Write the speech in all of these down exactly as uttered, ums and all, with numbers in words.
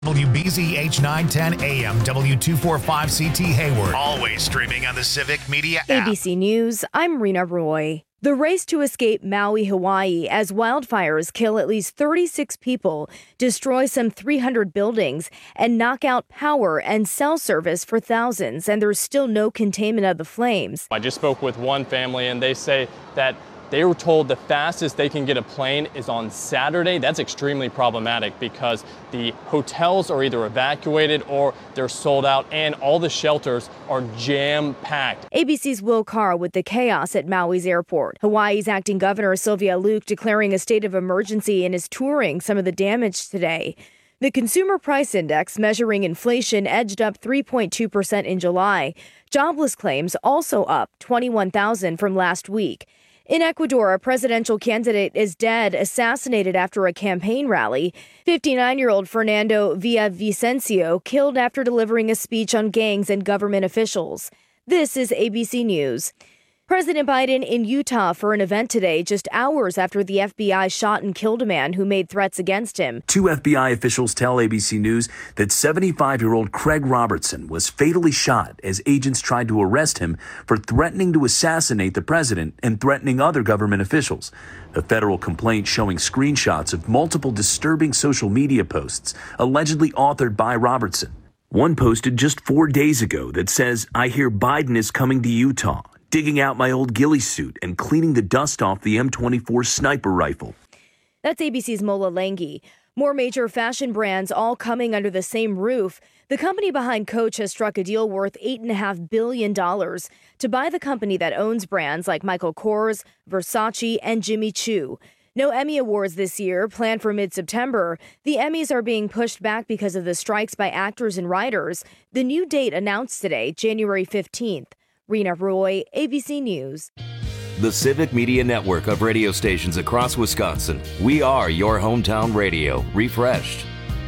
W B Z H nine ten A M, W two forty-five C T Hayward. Always streaming on the Civic Media app. A B C News, I'm Rena Roy. The race to escape Maui, Hawaii, as wildfires kill at least thirty-six people, destroy some three hundred buildings, and knock out power and cell service for thousands, and there's still no containment of the flames. I just spoke with one family, and they say that they were told the fastest they can get a plane is on Saturday. That's extremely problematic because the hotels are either evacuated or they're sold out, and all the shelters are jam-packed. A B C's Will Carr with the chaos at Maui's airport. Hawaii's acting governor Sylvia Luke declaring a state of emergency and is touring some of the damage today. The Consumer Price Index measuring inflation edged up three point two percent in July. Jobless claims also up twenty-one thousand from last week. In Ecuador, a presidential candidate is dead, assassinated after a campaign rally. fifty-nine-year-old Fernando Villavicencio killed after delivering a speech on gangs and government officials. This is A B C News. President Biden in Utah for an event today, just hours after the F B I shot and killed a man who made threats against him. Two F B I officials tell A B C News that seventy-five-year-old Craig Robertson was fatally shot as agents tried to arrest him for threatening to assassinate the president and threatening other government officials. A federal complaint showing screenshots of multiple disturbing social media posts allegedly authored by Robertson. One posted just four days ago that says, "I hear Biden is coming to Utah. Digging out my old ghillie suit and cleaning the dust off the M twenty-four sniper rifle." That's A B C's Mola Lenghi. More major fashion brands all coming under the same roof. The company behind Coach has struck a deal worth eight point five billion dollars to buy the company that owns brands like Michael Kors, Versace, and Jimmy Choo. No Emmy Awards this year, planned for mid-September. The Emmys are being pushed back because of the strikes by actors and writers. The new date announced today, January fifteenth. Rena Roy, A B C News. The Civic Media Network of radio stations across Wisconsin. We are your hometown radio, refreshed.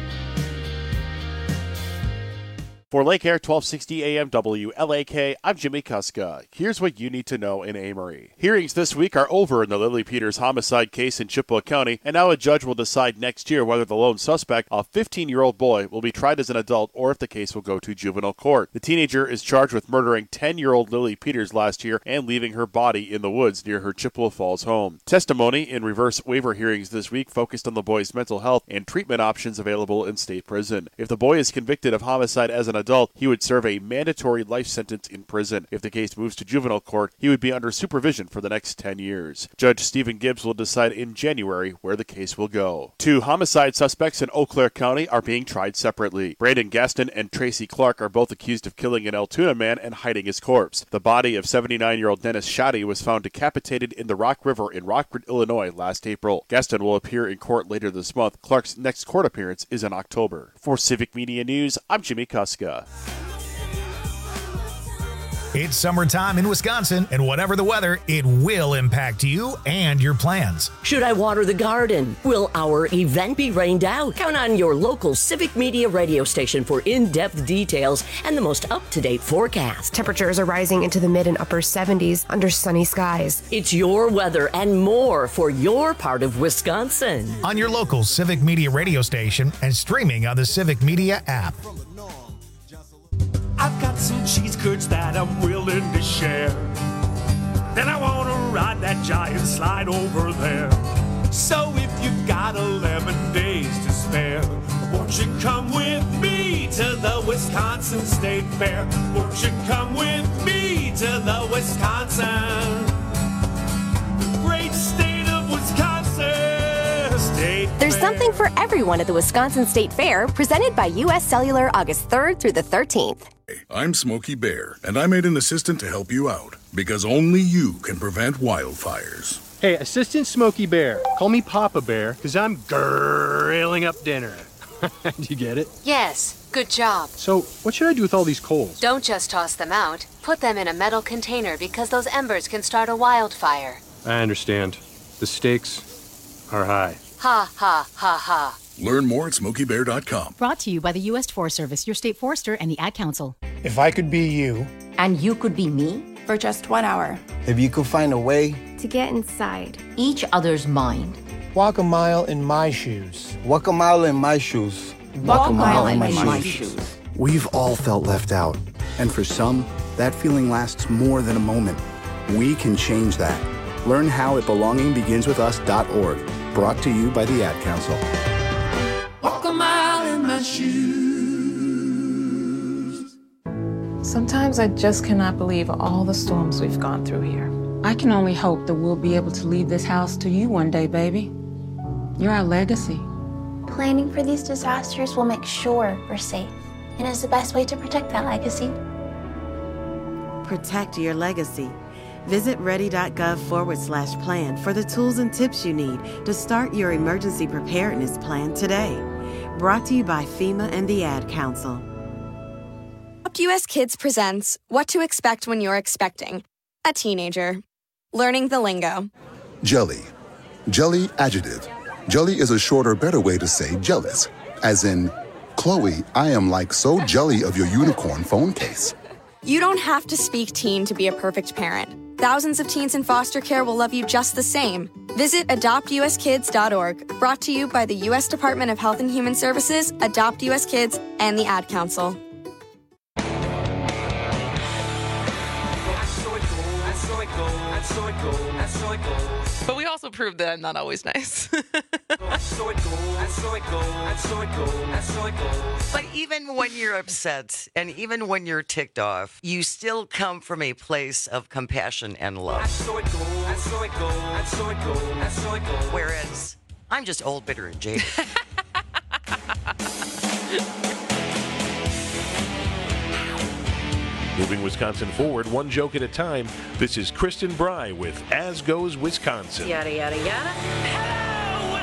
For Lake Air twelve sixty A M W L A K, I'm Jimmy Kuska. Here's what you need to know in Amory. Hearings this week are over in the Lily Peters homicide case in Chippewa County, and now a judge will decide next year whether the lone suspect, a fifteen-year-old boy, will be tried as an adult or if the case will go to juvenile court. The teenager is charged with murdering ten-year-old Lily Peters last year and leaving her body in the woods near her Chippewa Falls home. Testimony in reverse waiver hearings this week focused on the boy's mental health and treatment options available in state prison. If the boy is convicted of homicide as an adult, he would serve a mandatory life sentence in prison. If the case moves to juvenile court, he would be under supervision for the next ten years. Judge Stephen Gibbs will decide in January where the case will go. Two homicide suspects in Eau Claire County are being tried separately. Brandon Gaston and Tracy Clark are both accused of killing an Altoona man and hiding his corpse. The body of seventy-nine-year-old Dennis Shoddy was found decapitated in the Rock River in Rockford, Illinois last April. Gaston will appear in court later this month. Clark's next court appearance is in October. For Civic Media News, I'm Jimmy Kuska. It's summertime in Wisconsin, and whatever the weather, it will impact you and your plans. Should I water the garden? Will our event be rained out? Count on your local Civic Media radio station for in-depth details and the most up-to-date forecast. Temperatures are rising into the mid and upper seventies under sunny skies. It's your weather and more for your part of Wisconsin. On your local Civic Media radio station and streaming on the Civic Media app. I've got some cheese curds that I'm willing to share. Then I want to ride that giant slide over there. So if you've got eleven days to spare, won't you come with me to the Wisconsin State Fair? Won't you come with me to the Wisconsin, the great state of Wisconsin State There's Fair. something for everyone at the Wisconsin State Fair, presented by U S Cellular August third through the thirteenth. I'm Smokey Bear, and I made an assistant to help you out, because only you can prevent wildfires. Hey, Assistant Smokey Bear, call me Papa Bear, because I'm grilling up dinner. Did you get it? Yes, good job. So, what should I do with all these coals? Don't just toss them out. Put them in a metal container because those embers can start a wildfire. I understand. The stakes are high. Ha, ha, ha, ha. Learn more at smokey bear dot com. Brought to you by the U S Forest Service, your state forester, and the Ad Council. If I could be you. And you could be me? For just one hour. If you could find a way to get inside each other's mind. Walk a mile in my shoes. Walk a mile in my shoes. Walk a mile in my shoes. We've all felt left out. And for some, that feeling lasts more than a moment. We can change that. Learn how at belonging begins with us dot org. Brought to you by the Ad Council. Walk a mile in my shoes. Sometimes I just cannot believe all the storms we've gone through here. I can only hope that we'll be able to leave this house to you one day, baby. You're our legacy. Planning for these disasters will make sure we're safe, and is the best way to protect that legacy. Protect your legacy. Visit ready.gov forward slash plan for the tools and tips you need to start your emergency preparedness plan today. Brought to you by FEMA and the Ad Council. Adopt U S Kids presents What to Expect When You're Expecting a Teenager. Learning the lingo. Jelly. Jelly adjective. Jelly is a shorter, better way to say jealous. As in, Chloe, I am like so jelly of your unicorn phone case. You don't have to speak teen to be a perfect parent. Thousands of teens in foster care will love you just the same. Visit adopt u s kids dot org. Brought to you by the U S Department of Health and Human Services, Adopt U S Kids, and the Ad Council. But we also proved that I'm not always nice. But even when you're upset and even when you're ticked off, you still come from a place of compassion and love. Whereas I'm just old, bitter, and jaded. Moving Wisconsin forward, one joke at a time. This is Kristen Bry with As Goes Wisconsin. Yada, yada, yada. Hello,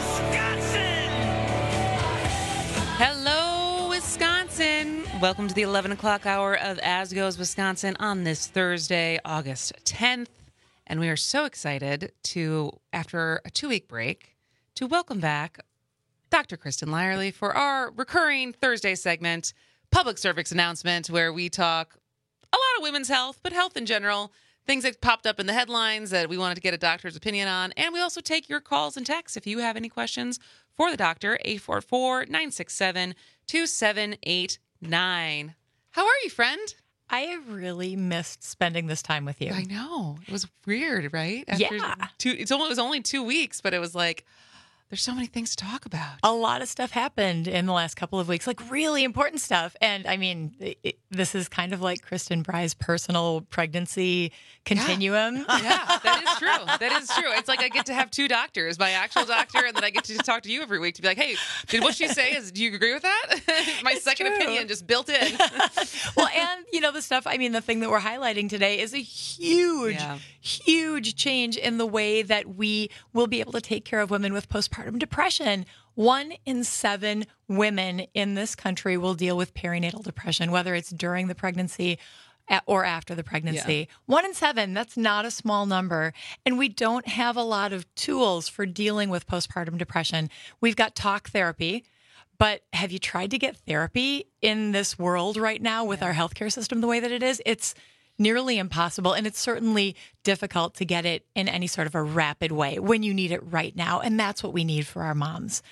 Wisconsin! Hello, Wisconsin! Welcome to the eleven o'clock hour of As Goes Wisconsin on this Thursday, August tenth. And we are so excited to, after a two-week break, to welcome back Doctor Kristen Lyerly for our recurring Thursday segment, Public Service Announcement, where we talk a lot of women's health, but health in general, things that popped up in the headlines that we wanted to get a doctor's opinion on. And we also take your calls and texts if you have any questions for the doctor, eight four four, nine six seven, two seven eight nine. How are you, friend? I have really missed spending this time with you. I know. It was weird, right? After yeah. Two, it's only, it was only two weeks, but it was like, there's so many things to talk about. A lot of stuff happened in the last couple of weeks, like really important stuff. And I mean, it, this is kind of like Kristen Bry's personal pregnancy continuum. Yeah. yeah, that is true. That is true. It's like I get to have two doctors, my actual doctor, and then I get to talk to you every week to be like, hey, did what she say is, do you agree with that? My it's second true. opinion just built in. Well, and you know, the stuff, I mean, the thing that we're highlighting today is a huge, yeah. huge change in the way that we will be able to take care of women with postpartum depression. One in seven women in this country will deal with perinatal depression, whether it's during the pregnancy or after the pregnancy. Yeah. One in seven, that's not a small number. And we don't have a lot of tools for dealing with postpartum depression. We've got talk therapy, but have you tried to get therapy in this world right now with yeah. our healthcare system the way that it is? It's nearly impossible, and it's certainly difficult to get it in any sort of a rapid way when you need it right now, and that's what we need for our moms.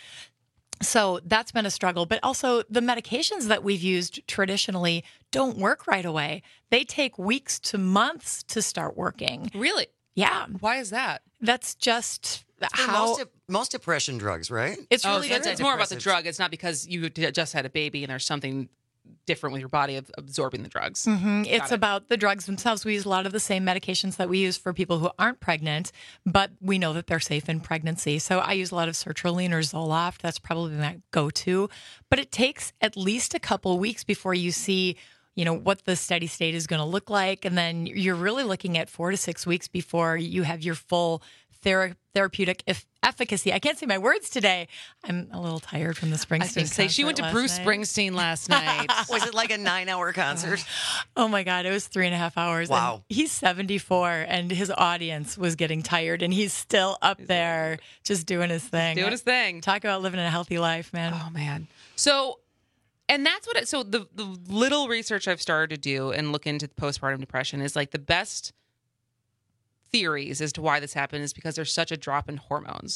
So that's been a struggle, but also the medications that we've used traditionally don't work right away. They take weeks to months to start working. Really? Yeah. Why is that? That's just That's how... Most, de- most depression drugs, right? It's oh, really so it's, it's more about the drug. It's not because you just had a baby and there's something different with your body of absorbing the drugs. Mm-hmm. It's it. about the drugs themselves. We use a lot of the same medications that we use for people who aren't pregnant, but we know that they're safe in pregnancy. So I use a lot of sertraline or Zoloft. That's probably my go-to. But it takes at least a couple weeks before you see, you know, what the steady state is going to look like. And then you're really looking at four to six weeks before you have your full thera- therapeutic if- efficacy. I can't say my words today. I'm a little tired from the Springsteen. I was going to say she went to Bruce night. Springsteen last night. Was it like a nine-hour concert? Oh my God, it was three and a half hours. Wow. And he's seventy-four, and his audience was getting tired, and he's still up there just doing his thing. Doing his thing. Talk about living a healthy life, man. Oh man. So. And that's what it, so the, the little research I've started to do and look into postpartum depression is like the best theories as to why this happens is because there's such a drop in hormones.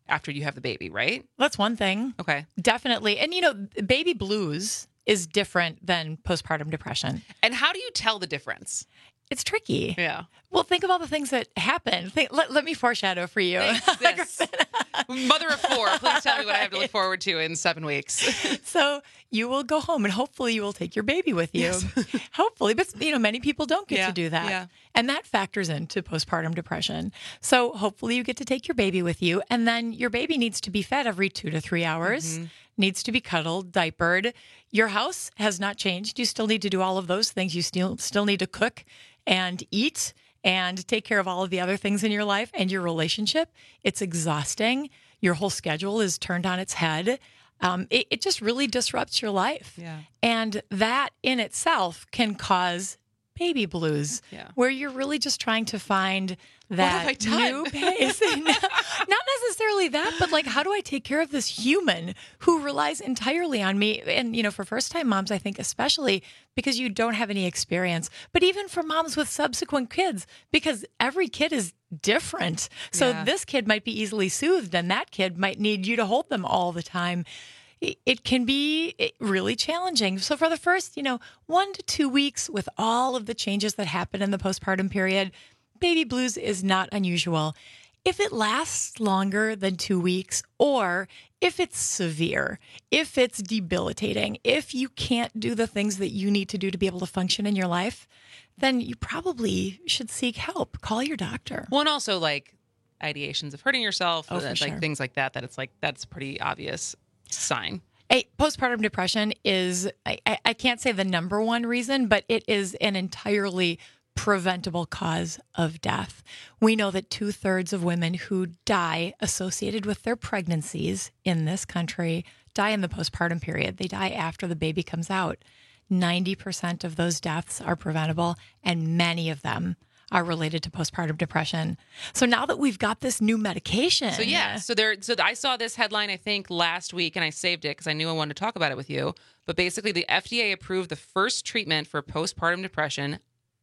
after you have the baby, right? That's one thing. Okay. Definitely. And, you know, baby blues is different than postpartum depression. And how do you tell the difference? It's tricky. Yeah. Well, think of all the things that happen. Think, let, let me foreshadow for you. Yes. Mother of four, please tell me what I have to look forward to in seven weeks. So you will go home and hopefully you will take your baby with you. Yes. Hopefully. But, you know, many people don't get yeah. to do that. Yeah. And that factors into postpartum depression. So hopefully you get to take your baby with you. And then your baby needs to be fed every two to three hours, mm-hmm. needs to be cuddled, diapered. Your house has not changed. You still need to do all of those things. You still still need to cook and eat and take care of all of the other things in your life and your relationship. It's exhausting. Your whole schedule is turned on its head. Um, it, it just really disrupts your life. Yeah. And that in itself can cause baby blues, yeah. where you're really just trying to find that new pace. Not necessarily that, but like, how do I take care of this human who relies entirely on me? And, you know, for first-time moms, I think especially because you don't have any experience, but even for moms with subsequent kids, because every kid is different. So Yeah. this kid might be easily soothed and that kid might need you to hold them all the time. It can be really challenging. So for the first, you know, one to two weeks with all of the changes that happen in the postpartum period, baby blues is not unusual. If it lasts longer than two weeks, or if it's severe, if it's debilitating, if you can't do the things that you need to do to be able to function in your life, then you probably should seek help. Call your doctor. Well, and also like ideations of hurting yourself, Oh, for like sure. things like that, that it's like, that's a pretty obvious sign. Hey, postpartum depression is, I, I- I can't say the number one reason, but it is an entirely preventable cause of death. We know that two thirds of women who die associated with their pregnancies in this country die in the postpartum period. They die after the baby comes out. ninety percent of those deaths are preventable, and many of them are related to postpartum depression. So now that we've got this new medication. So yeah, so there. So I saw this headline I think last week, and I saved it because I knew I wanted to talk about it with you. But basically, the F D A approved the first treatment for postpartum depression.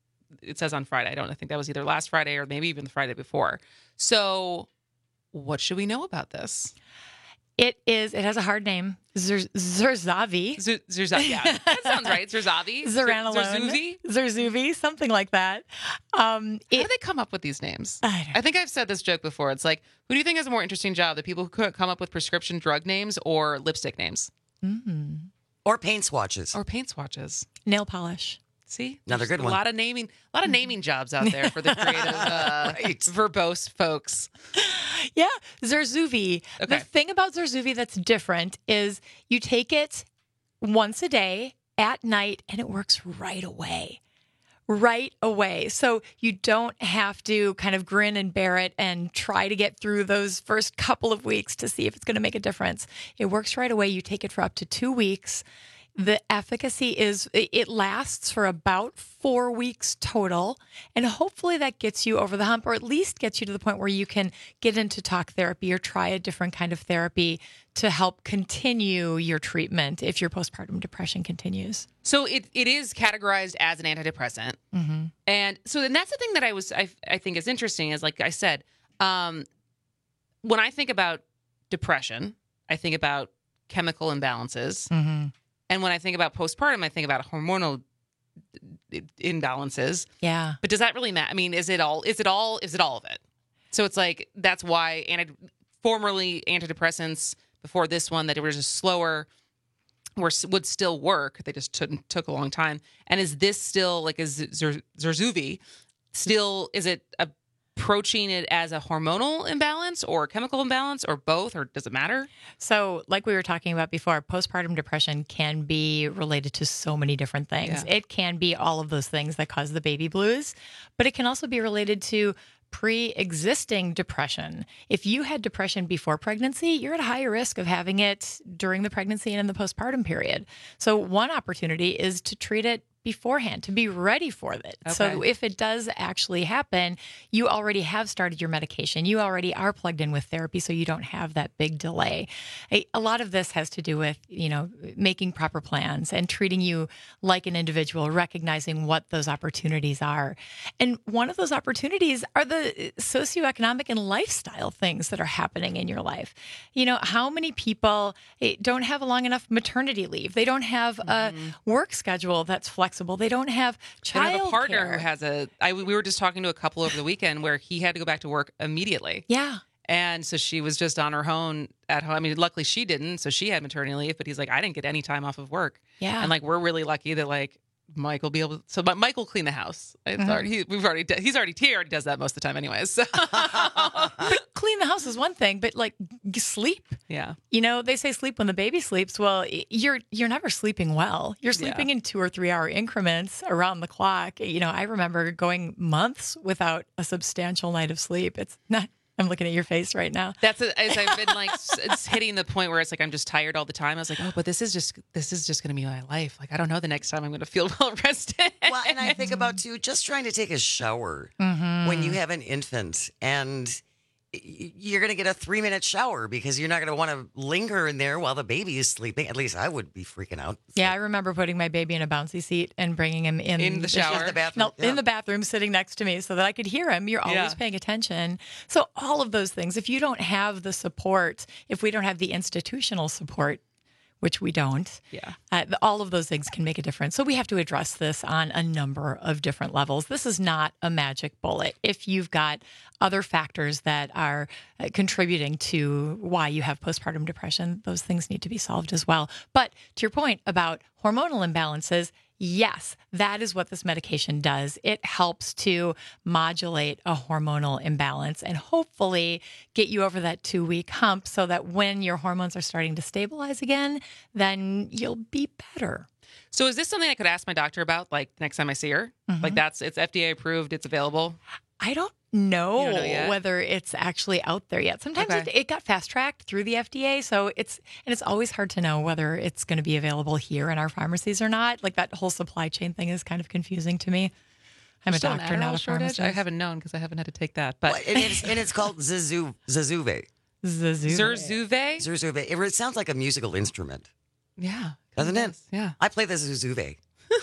It says on Friday. I don't. I think that was either last Friday or maybe even the Friday before. So, what should we know about this? It is. It has a hard name. Zer- Zurzuvae. Z- Zurzuvae. Yeah, that sounds right. Zurzuvae. Zuranolone. Zurzuvae. Zurzuvae. Something like that. Um, How do they come up with these names? I, I think I've said this joke before. It's like, who do you think has a more interesting job? The people who come up with prescription drug names or lipstick names? Mm-hmm. Or paint swatches. Or paint swatches. Nail polish. See, Another good a one. lot of naming, a lot of naming jobs out there for the creative, uh, Right. verbose folks. Yeah, Zurzuvae. Okay. The thing about Zurzuvae that's different is you take it once a day at night and it works right away. Right away. So you don't have to kind of grin and bear it and try to get through those first couple of weeks to see if it's going to make a difference. It works right away. You take it for up to two weeks. The efficacy is, it lasts for about four weeks total. And hopefully that gets you over the hump, or at least gets you to the point where you can get into talk therapy or try a different kind of therapy to help continue your treatment if your postpartum depression continues. So it, it is categorized as an antidepressant. Mm-hmm. And so then that's the thing that I was, I, I think is interesting is like I said, um, when I think about depression, I think about chemical imbalances. Mm-hmm. And when I think about postpartum, I think about hormonal imbalances. Yeah. But does that really matter? I mean, is it all, is it all, is it all of it? So it's like, that's why anti, formerly antidepressants before this one, that it was just slower, were, would still work. They just took, took a long time. And is this still like, is Zur- Zurzuvae still, is it approaching it as a hormonal imbalance or chemical imbalance or both, or does it matter? So like we were talking about before, postpartum depression can be related to so many different things. Yeah. It can be all of those things that cause the baby blues, but it can also be related to pre-existing depression. If you had depression before pregnancy, you're at a higher risk of having it during the pregnancy and in the postpartum period. So one opportunity is to treat it beforehand, to be ready for it. Okay. So if it does actually happen, you already have started your medication. You already are plugged in with therapy, so you don't have that big delay. A, a lot of this has to do with, you know, making proper plans and treating you like an individual, recognizing what those opportunities are. And one of those opportunities are the socioeconomic and lifestyle things that are happening in your life. You know, how many people don't have a long enough maternity leave? They don't have a work schedule that's flexible. They don't have child I have a partner care. who has a. I, we were just talking to a couple over the weekend where he had to go back to work immediately. Yeah. And so she was just on her own at home. I mean, luckily she didn't, so she had maternity leave. But he's like, I didn't get any time off of work. Yeah. And like, we're really lucky that like Mike will be able to. So Mike will clean the house. It's Mhm. already. He, we've already. He's already. He already does that most of the time, anyways. So. But clean the house is one thing, but like g- sleep. Yeah. You know, they say sleep when the baby sleeps. Well, y- you're you're never sleeping well. You're sleeping Yeah. in two or three hour increments around the clock. You know, I remember going months without a substantial night of sleep. It's not. I'm looking at your face right now. That's a, as I've been like s- it's hitting the point where it's like I'm just tired all the time. I was like, oh, but this is just this is just going to be my life. Like I don't know the next time I'm going to feel well rested. Well, and I think about too, just trying to take a shower Mhm. when you have an infant, and y- you're going to get a three minute shower because you're not going to want to linger in there while the baby is sleeping. At least I would be freaking out. Yeah, I remember putting my baby in a bouncy seat and bringing him in, In the shower? The bathroom, No, yeah. in the bathroom, sitting next to me so that I could hear him. You're always Yeah. paying attention. So all of those things, if you don't have the support, if we don't have the institutional support, which we don't, Yeah. uh, the- all of those things can make a difference. So we have to address this on a number of different levels. This is not a magic bullet. If you've got other factors that are uh, contributing to why you have postpartum depression, those things need to be solved as well. But to your point about hormonal imbalances, yes, that is what this medication does. It helps to modulate a hormonal imbalance and hopefully get you over that two-week hump so that when your hormones are starting to stabilize again, then you'll be better. So is this something I could ask my doctor about, like next time I see her? Mhm. Like that's it's F D A approved, it's available. I don't know, You don't know yet? whether it's actually out there yet. Sometimes Okay. it, it got fast tracked through the F D A, so it's and it's always hard to know whether it's going to be available here in our pharmacies or not. Like that whole supply chain thing is kind of confusing to me. I'm a Still an doctor, not Adderall a shortage? pharmacist. I haven't known because I haven't had to take that. But Well, and, it's, and it's called Zazu, Zazuve. Zazuve. Zurzuvae? Zazuve. It, it sounds like a musical instrument, Yeah. doesn't it? Yeah. I play the Zazuve.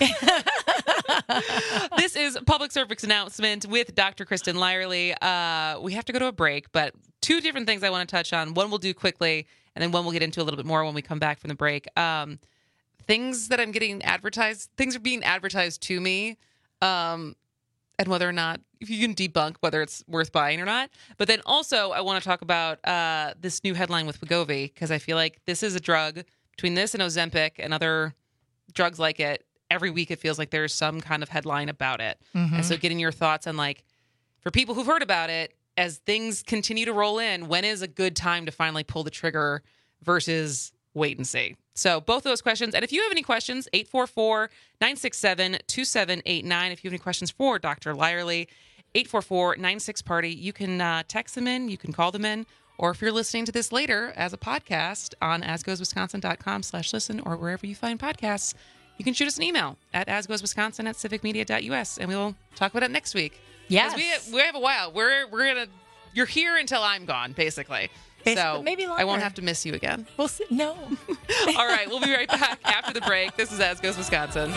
This is Public Service Announcement with Doctor Kristen Lyerly. Uh, we have to go to a break, but two different things I want to touch on. One we'll do quickly, and then one we'll get into a little bit more when we come back from the break. Um, things that I'm getting advertised, things are being advertised to me, um, and whether or not, if you can debunk whether it's worth buying or not. But then also, I want to talk about uh, this new headline with Wegovy, because I feel like this is a drug, between this and Ozempic and other drugs like it, every week it feels like there's some kind of headline about it. Mhm. And so getting your thoughts on, like, for people who've heard about it, as things continue to roll in, when is a good time to finally pull the trigger versus wait and see? So both those questions. And if you have any questions, eight four four, nine six seven, two seven eight nine. If you have any questions for Doctor Lyerly, eight four four, nine six, party. You can uh, text them in. You can call them in. Or if you're listening to this later as a podcast on asgoeswisconsin.com slash listen or wherever you find podcasts, you can shoot us an email at asgoeswisconsin at civicmedia.us, and we'll talk about it next week. Yes. 'Cause we, we have a while. We're we're gonna you're here until I'm gone, basically. Basically, So maybe I won't longer. have to miss you again. We'll see. No. All right, we'll be right back after the break. This is As Goes Wisconsin.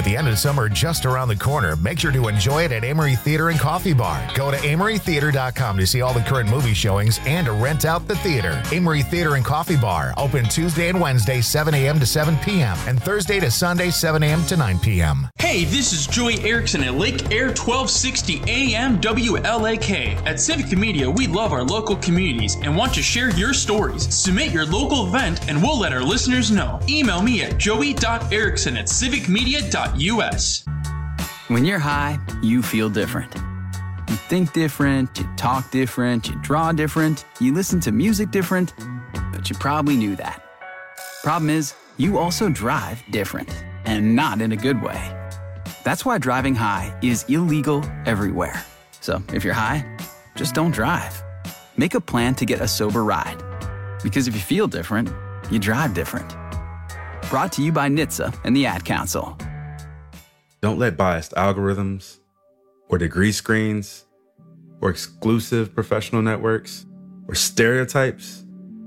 the end of summer just around the corner, make sure to enjoy it at Amory Theater and Coffee Bar. Go to amory theater dot com to see all the current movie showings and to rent out the theater. Amory Theater and Coffee Bar, open Tuesday and Wednesday, seven a.m. to seven p.m. and Thursday to Sunday, seven a.m. to nine p.m. Hey, this is Joey Erickson at Lake Air twelve sixty A M W L A K. At Civic Media, we love our local communities and want to share your stories. Submit your local event and we'll let our listeners know. Email me at joey dot erickson at civic media dot u s. When you're high, you feel different. You think different, you talk different, you draw different, you listen to music different, but you probably knew that. Problem is, you also drive different, and not in a good way. That's why driving high is illegal everywhere. So if you're high, just don't drive. Make a plan to get a sober ride. Because if you feel different, you drive different. Brought to you by N H T S A and the Ad Council. Don't let biased algorithms, or degree screens, or exclusive professional networks, or stereotypes.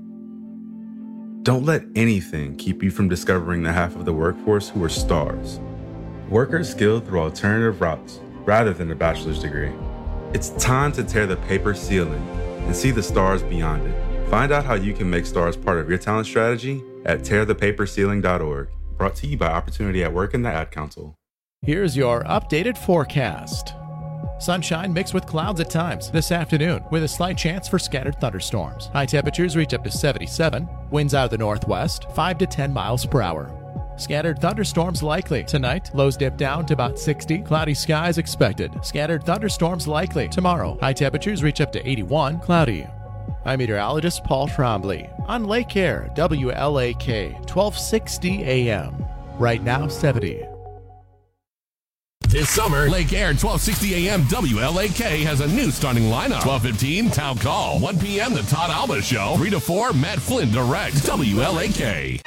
Don't let anything keep you from discovering the half of the workforce who are stars. Workers skilled through alternative routes rather than a bachelor's degree. It's time to tear the paper ceiling and see the stars beyond it. Find out how you can make stars part of your talent strategy at tear the paper ceiling dot org. Brought to you by Opportunity at Work and the Ad Council. Here's your updated forecast. Sunshine mixed with clouds at times this afternoon with a slight chance for scattered thunderstorms. High temperatures reach up to seventy-seven. Winds out of the northwest, five to ten miles per hour. Scattered thunderstorms likely. Tonight, lows dip down to about sixty. Cloudy skies expected. Scattered thunderstorms likely. Tomorrow, high temperatures reach up to eighty-one. Cloudy. I'm meteorologist Paul Trombley on Lake Air, W L A K, twelve sixty A M. Right now, seventy. This summer, Lake Air twelve sixty A M W L A K has a new starting lineup. twelve fifteen, Town Call. one p.m., The Todd Alba Show. three to four, Matt Flynn directs. W L A K.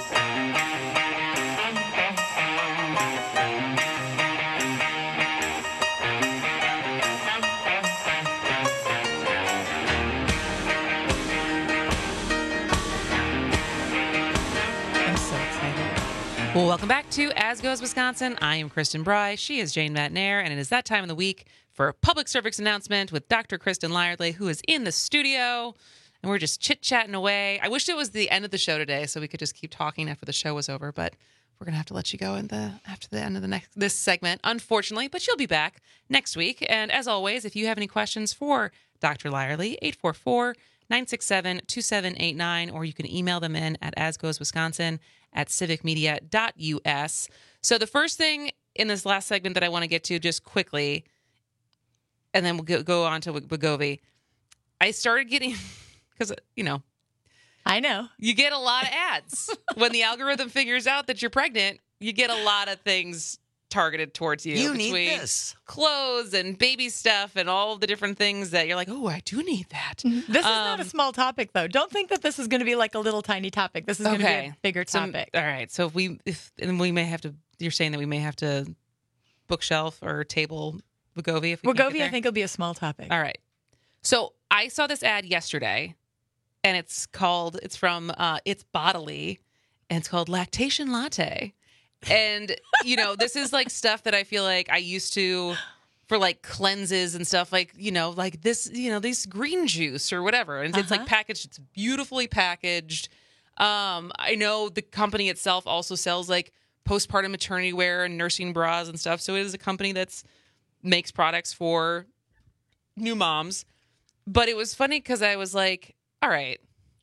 Well, welcome back to As Goes Wisconsin. I am Kristen Bry. She is Jane Matnair, and it is that time of the week for a public service announcement with Doctor Kristen Lyerly, who is in the studio, and we're just chit-chatting away. I wish it was the end of the show today so we could just keep talking after the show was over, but we're going to have to let you go in the after the end of the next this segment, unfortunately, but she'll be back next week. And as always, if you have any questions for Doctor Lyerly, eight four four, nine six seven, two seven eight nine, or you can email them in at asgoeswisconsin at civic media dot u s. So the first thing in this last segment that I want to get to just quickly, and then we'll go, go on to Wegovy. I started getting, because, you know. I know. You get a lot of ads. When the algorithm figures out that you're pregnant, you get a lot of things targeted towards you. You between need this. Clothes and baby stuff and all the different things that you're like, oh, I do need that. This is um, not a small topic, though. Don't think that this is going to be like a little tiny topic. This is going to okay. be a bigger topic. So, all right. So if we, if, and we may have to, you're saying that we may have to bookshelf or table Wegovy. If we Wegovy, I think, will be a small topic. All right. So I saw this ad yesterday, and it's called, it's from uh, It's Bodily, and it's called Lactation Latte. And, you know, this is like stuff that I feel like I used to for like cleanses and stuff, like, you know, like this, you know, this green juice or whatever. And uh-huh. It's like packaged, it's beautifully packaged. Um, I know the company itself also sells like postpartum maternity wear and nursing bras and stuff. So it is a company that's makes products for new moms. But it was funny because I was like, all right.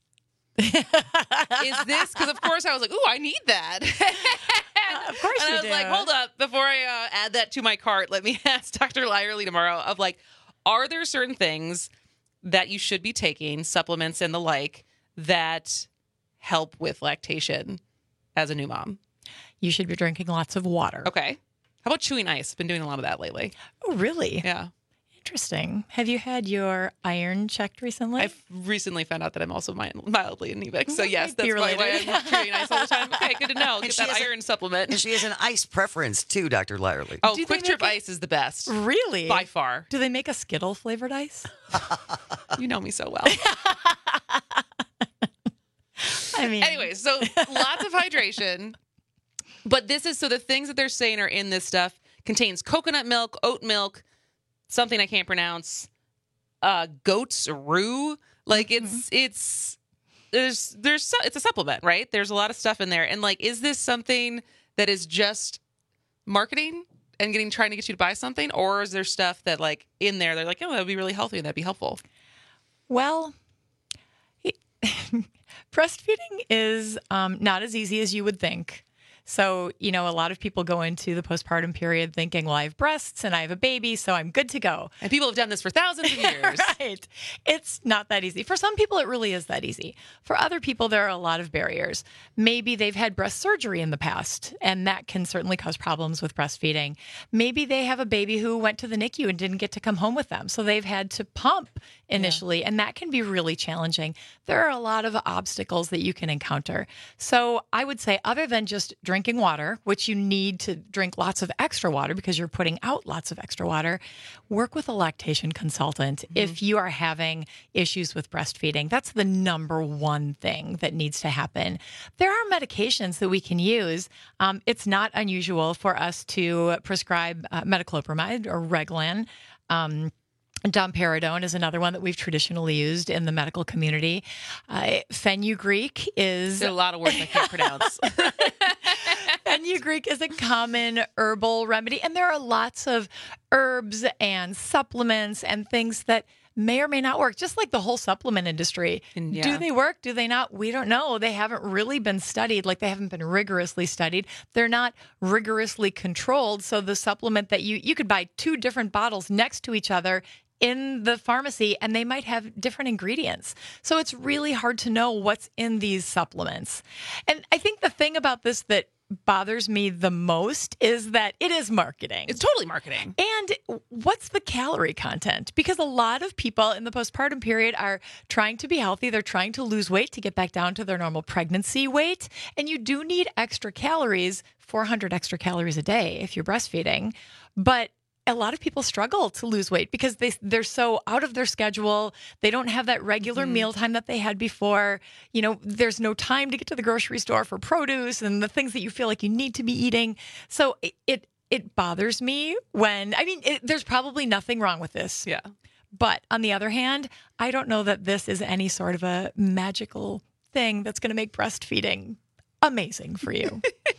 Is this, because of course I was like, ooh, I need that. Uh, of course and you I was do. like, hold up, before I uh, add that to my cart, let me ask Doctor Lyerly tomorrow of like, are there certain things that you should be taking, supplements and the like, that help with lactation as a new mom? You should be drinking lots of water. Okay. How about chewing ice? Been doing a lot of that lately. Oh, really? Yeah. Interesting. Have you had your iron checked recently? I've recently found out that I'm also mildly anemic. So yes, that's related. why I'm chewing ice all the time. Okay, good to know. And Get she that has iron a- supplement. And she has an ice preference too, Doctor Lyerly. Oh, Do they Quick Trip make it- ice is the best. Really? By far. Do they make a Skittle flavored ice? You know me so well. I mean, Anyway, so lots of hydration. But this is, so the things that they're saying are in this stuff contains coconut milk, oat milk, something I can't pronounce, uh, goat's roux. Like it's, mm-hmm. it's, there's, there's, it's a supplement, right? There's a lot of stuff in there. And like, is this something that is just marketing and getting, trying to get you to buy something? Or is there stuff that like in there, they're like, oh, that would be really healthy and that'd be helpful? Well, breastfeeding is um, not as easy as you would think. So, you know, a lot of people go into the postpartum period thinking, well, I have breasts and I have a baby, so I'm good to go. And people have done this for thousands of years. Right. It's not that easy. For some people, it really is that easy. For other people, there are a lot of barriers. Maybe they've had breast surgery in the past, and that can certainly cause problems with breastfeeding. Maybe they have a baby who went to the N I C U and didn't get to come home with them, so they've had to pump initially, yeah. and that can be really challenging. There are a lot of obstacles that you can encounter. So I would say, other than just drinking water, which you need to drink lots of extra water because you're putting out lots of extra water, work with a lactation consultant mm-hmm. if you are having issues with breastfeeding. That's the number one thing that needs to happen. There are medications that we can use. Um, it's not unusual for us to prescribe uh, metoclopramide or Reglan. Um, Domperidone is another one that we've traditionally used in the medical community. Uh, fenugreek is... There are a lot of words I can't pronounce. Fenugreek is a common herbal remedy, and there are lots of herbs and supplements and things that may or may not work, just like the whole supplement industry. Yeah. Do they work? Do they not? We don't know. They haven't really been studied, like they haven't been rigorously studied. They're not rigorously controlled. So the supplement that you, you could buy two different bottles next to each other in the pharmacy, and they might have different ingredients. So it's really hard to know what's in these supplements. And I think the thing about this that bothers me the most is that it is marketing. It's totally marketing. And what's the calorie content? Because a lot of people in the postpartum period are trying to be healthy. They're trying to lose weight to get back down to their normal pregnancy weight. And you do need extra calories, four hundred extra calories a day if you're breastfeeding. But a lot of people struggle to lose weight because they, they're so out of their schedule. They don't have that regular mm-hmm. mealtime that they had before. You know, there's no time to get to the grocery store for produce and the things that you feel like you need to be eating. So it it, it bothers me when, I mean, it, there's probably nothing wrong with this. Yeah. But on the other hand, I don't know that this is any sort of a magical thing that's going to make breastfeeding amazing for you.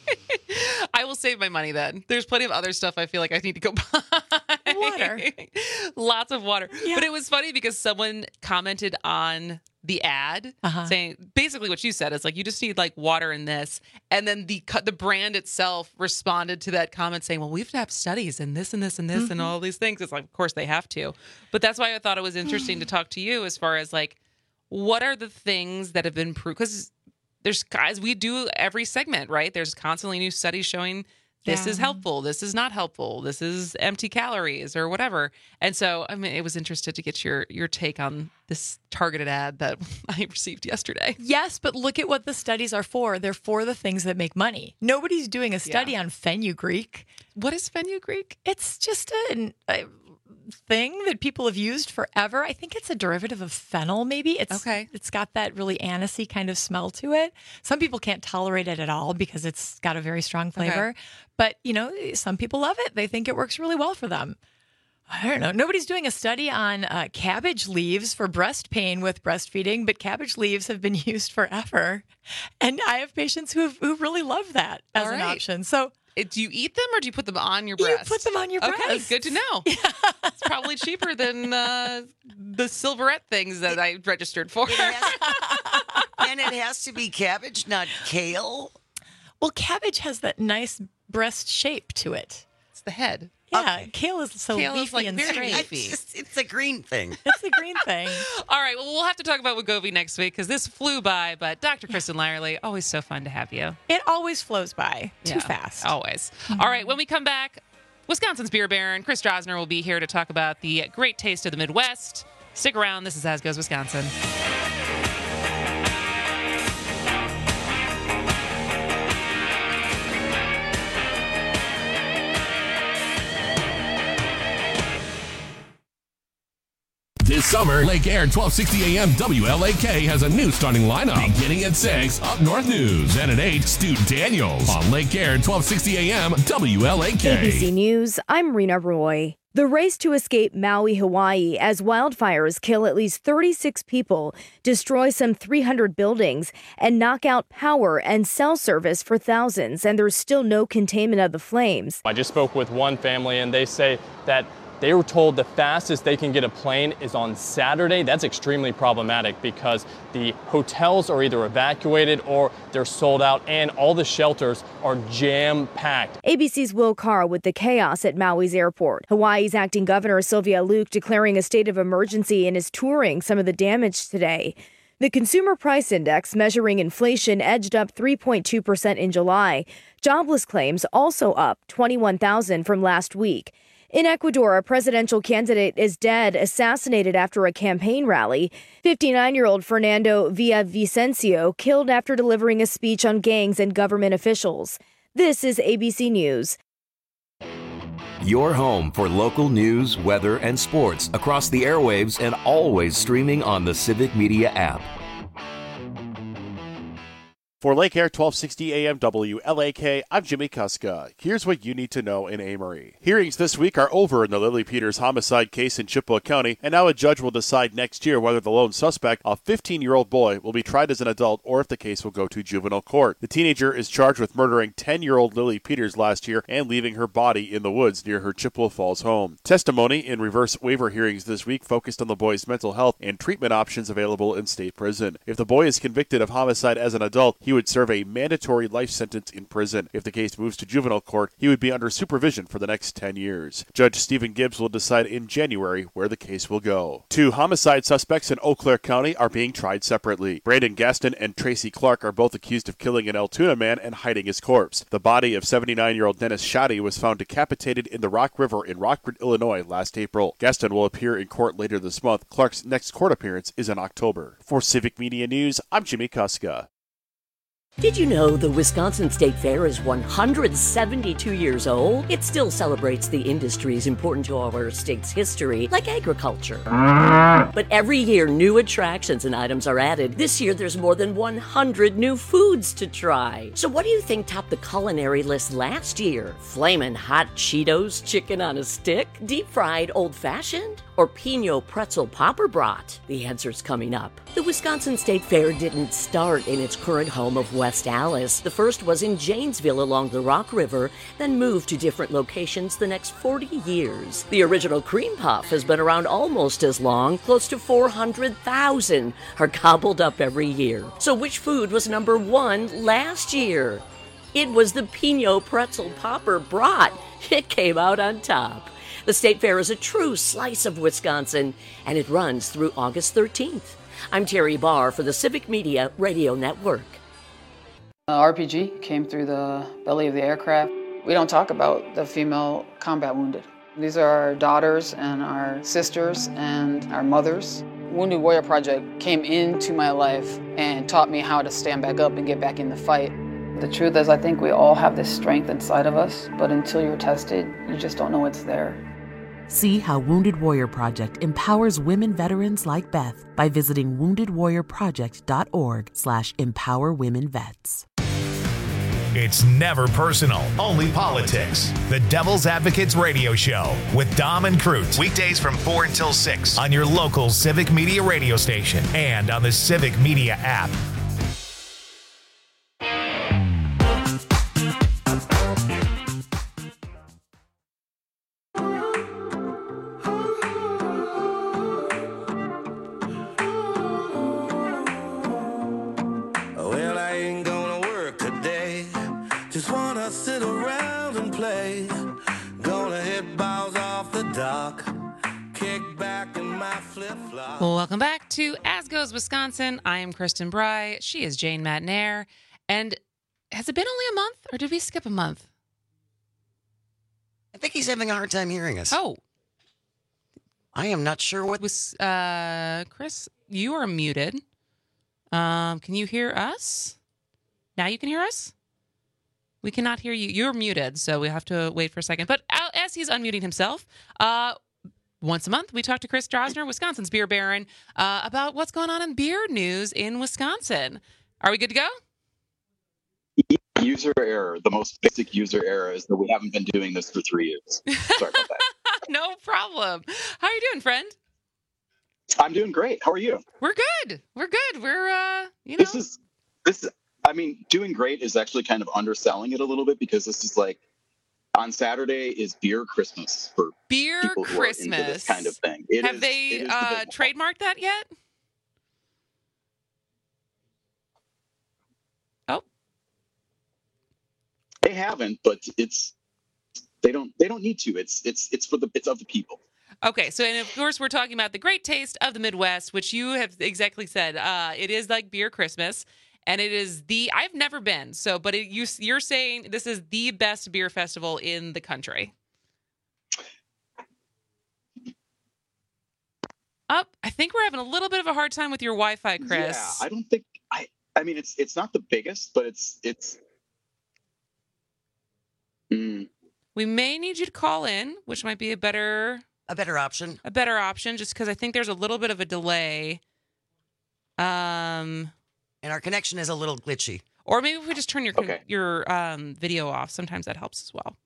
I will save my money then. There's plenty of other stuff I feel like I need to go buy. Water. Lots of water. Yeah. But it was funny because someone commented on the ad uh-huh. saying basically what you said is like, you just need like water in this. And then the the brand itself responded to that comment saying, well, we have to have studies and this and this and this mm-hmm. and all these things. It's like, of course they have to. But that's why I thought it was interesting to talk to you as far as like, what are the things that have been proved? Because there's guys, we do every segment, right? There's constantly new studies showing this yeah. is helpful, this is not helpful, this is empty calories or whatever. And so, I mean, it was interested to get your your take on this targeted ad that I received yesterday. Yes, but look at what the studies are for. They're for the things that make money. Nobody's doing a study yeah. on fenugreek. What is fenugreek? It's just a, a thing that people have used forever. I think it's a derivative of fennel, maybe. It's okay. It's got that really anisey kind of smell to it. Some people can't tolerate it at all because it's got a very strong flavor. Okay. But, you know, some people love it. They think it works really well for them. I don't know. Nobody's doing a study on uh, cabbage leaves for breast pain with breastfeeding, but cabbage leaves have been used forever. And I have patients who have, who really love that as all an right. option. So do you eat them or do you put them on your breast? You put them on your breast. Okay, good to know. Yeah. It's probably cheaper than uh, the Silverette things that I registered for. It has, and it has to be cabbage, not kale. Well, cabbage has that nice breast shape to it. It's the head. Yeah, okay. Kale is so Kale leafy is like and very straight. leafy. It's, just, it's a green thing. It's a green thing. All right, well, we'll have to talk about Wegovy next week because this flew by, but Doctor Kristen Lyerly, always so fun to have you. It always flows by too yeah, fast. Always. Mm-hmm. All right, when we come back, Wisconsin's beer baron, Chris Drosner, will be here to talk about the great taste of the Midwest. Stick around. This is As Goes Wisconsin. This summer, Lake Air twelve sixty A M W L A K has a new starting lineup. Beginning at six, Up North News. And at eight, Stu Daniels on Lake Air twelve sixty A M W L A K. A B C News, I'm Rena Roy. The race to escape Maui, Hawaii, as wildfires kill at least thirty-six people, destroy some three hundred buildings, and knock out power and cell service for thousands, and there's still no containment of the flames. I just spoke with one family, and they say that they were told the fastest they can get a plane is on Saturday. That's extremely problematic because the hotels are either evacuated or they're sold out, and all the shelters are jam-packed. A B C's Will Carr with the chaos at Maui's airport. Hawaii's acting governor Sylvia Luke declaring a state of emergency and is touring some of the damage today. The Consumer Price Index measuring inflation edged up three point two percent in July. Jobless claims also up twenty-one thousand from last week. In Ecuador, a presidential candidate is dead, assassinated after a campaign rally. fifty-nine-year-old Fernando Villavicencio killed after delivering a speech on gangs and government officials. This is A B C News. Your home for local news, weather, and sports across the airwaves and always streaming on the Civic Media app. For Lake Air twelve sixty A M W L A K, I'm Jimmy Kuska. Here's what you need to know in Amory. Hearings this week are over in the Lily Peters homicide case in Chippewa County, and now a judge will decide next year whether the lone suspect, a fifteen-year-old boy, will be tried as an adult or if the case will go to juvenile court. The teenager is charged with murdering ten-year-old Lily Peters last year and leaving her body in the woods near her Chippewa Falls home. Testimony in reverse waiver hearings this week focused on the boy's mental health and treatment options available in state prison. If the boy is convicted of homicide as an adult, he would serve a mandatory life sentence in prison. If the case moves to juvenile court, he would be under supervision for the next ten years. Judge Stephen Gibbs will decide in January where the case will go. Two homicide suspects in Eau Claire County are being tried separately. Brandon Gaston and Tracy Clark are both accused of killing an Altoona man and hiding his corpse. The body of seventy-nine-year-old Dennis Shoddy was found decapitated in the Rock River in Rockford, Illinois last April. Gaston will appear in court later this month. Clark's next court appearance is in October. For Civic Media News, I'm Jimmy Kuska. Did you know the Wisconsin State Fair is one hundred seventy-two years old? It still celebrates the industries important to our state's history, like agriculture. But every year, new attractions and items are added. This year, there's more than one hundred new foods to try. So what do you think topped the culinary list last year? Flamin' hot Cheetos chicken on a stick? Deep-fried old-fashioned? Or Pinot pretzel popper brat? The answer's coming up. The Wisconsin State Fair didn't start in its current home of West Allis. The first was in Janesville along the Rock River, then moved to different locations the next forty years. The original cream puff has been around almost as long. Close to four hundred thousand are gobbled up every year. So which food was number one last year? It was the Pinot pretzel popper brat. It came out on top. The State Fair is a true slice of Wisconsin, and it runs through August thirteenth. I'm Terry Barr for the Civic Media Radio Network. Uh, R P G came through the belly of the aircraft. We don't talk about the female combat wounded. These are our daughters and our sisters and our mothers. Wounded Warrior Project came into my life and taught me how to stand back up and get back in the fight. The truth is, I think we all have this strength inside of us, but until you're tested, you just don't know it's there. See how Wounded Warrior Project empowers women veterans like Beth by visiting wounded warrior project dot org slash empower women vets. It's never personal, only politics. The Devil's Advocates Radio Show with Dom and Cruz. Weekdays from four until six on your local Civic Media radio station and on the Civic Media app. Well, welcome back to As Goes Wisconsin. I am Kristen Bry. She is Jane Matnair. And has it been only a month, or did we skip a month? I think he's having a hard time hearing us. Oh. I am not sure what... was. Uh, Chris, you are muted. Um, can you hear us? Now you can hear us? We cannot hear you. You're muted, so we have to wait for a second. But as he's unmuting himself, uh, once a month, we talk to Chris Drosner, Wisconsin's beer baron, uh, about what's going on in beer news in Wisconsin. Are we good to go? User error. The most basic user error is that we haven't been doing this for three years. Sorry about that. No problem. How are you doing, friend? I'm doing great. How are you? We're good. We're good. We're, uh, you know. This is, this is, I mean, doing great is actually kind of underselling it a little bit because this is like, on Saturday is beer Christmas for beer people who Christmas. are into this kind of thing. It Have is, they it is the uh, big trademarked that yet? Oh, they haven't, but it's they don't they don't need to. It's it's it's for the it's of the people. Okay, so and of course we're talking about the great taste of the Midwest, which you have exactly said. Uh, it is like beer Christmas. And it is the, I've never been, so, but it, you, you're saying this is the best beer festival in the country. Up, oh, I think we're having a little bit of a hard time with your Wi-Fi, Chris. Yeah, I don't think, I, I mean, it's, it's not the biggest, but it's, it's. Mm. We may need you to call in, which might be a better. A better option. A better option, just because I think there's a little bit of a delay. Um. And our connection is a little glitchy. Or maybe if we just turn your okay. your um, video off, sometimes that helps as well.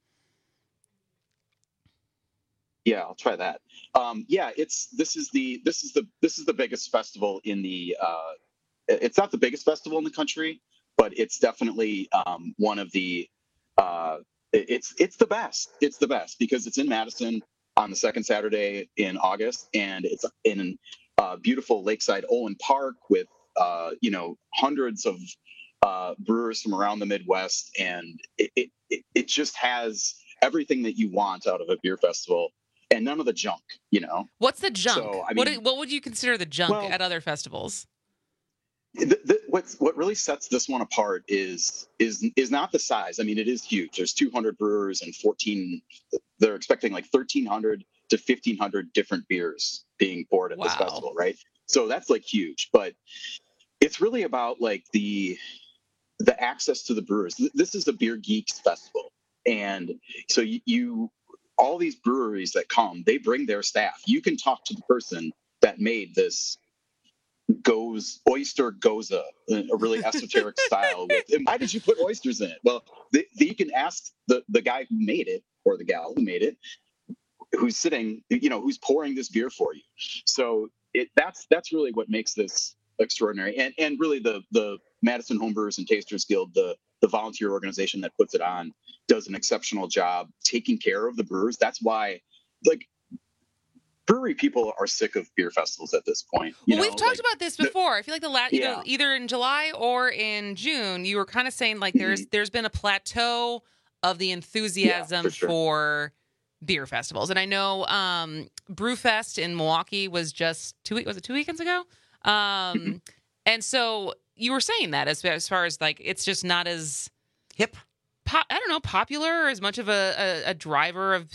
Yeah, I'll try that. Um, yeah, it's this is the this is the this is the biggest festival in the. Uh, it's not the biggest festival in the country, but it's definitely um, one of the. Uh, it's it's the best. It's the best because it's in Madison on the second Saturday in August, and it's in uh, beautiful Lakeside Olin Park with. Uh, you know, hundreds of uh, brewers from around the Midwest, and it, it it just has everything that you want out of a beer festival, and none of the junk. You know, what's the junk? So, I mean, what what would you consider the junk well, at other festivals? The, the, what's what really sets this one apart is is is not the size. I mean, it is huge. There's two hundred brewers and fourteen. They're expecting like thirteen hundred to fifteen hundred different beers being poured at wow. this festival, right? So that's like huge, but. It's really about like the the access to the brewers. This is a beer geeks festival, and so you, you all these breweries that come, they bring their staff. You can talk to the person that made this goes oyster goza, a really esoteric style. With and why did you put oysters in it? Well, the, the, you can ask the the guy who made it or the gal who made it, who's sitting, you know, who's pouring this beer for you. So it that's that's really what makes this. Extraordinary, and and really the the Madison Homebrewers and Tasters Guild, the the volunteer organization that puts it on, does an exceptional job taking care of the brewers. That's why, like, brewery people are sick of beer festivals at this point. You well, know, we've talked like, about this before. The, I feel like the last either, yeah. either in July or in June, you were kind of saying like there's mm-hmm. there's been a plateau of the enthusiasm yeah, for, sure. for beer festivals, and I know um, Brewfest in Milwaukee was just two was it two weekends ago. Um, and so you were saying that as, as far as like, it's just not as hip, po- I don't know, popular or as much of a, a, a driver of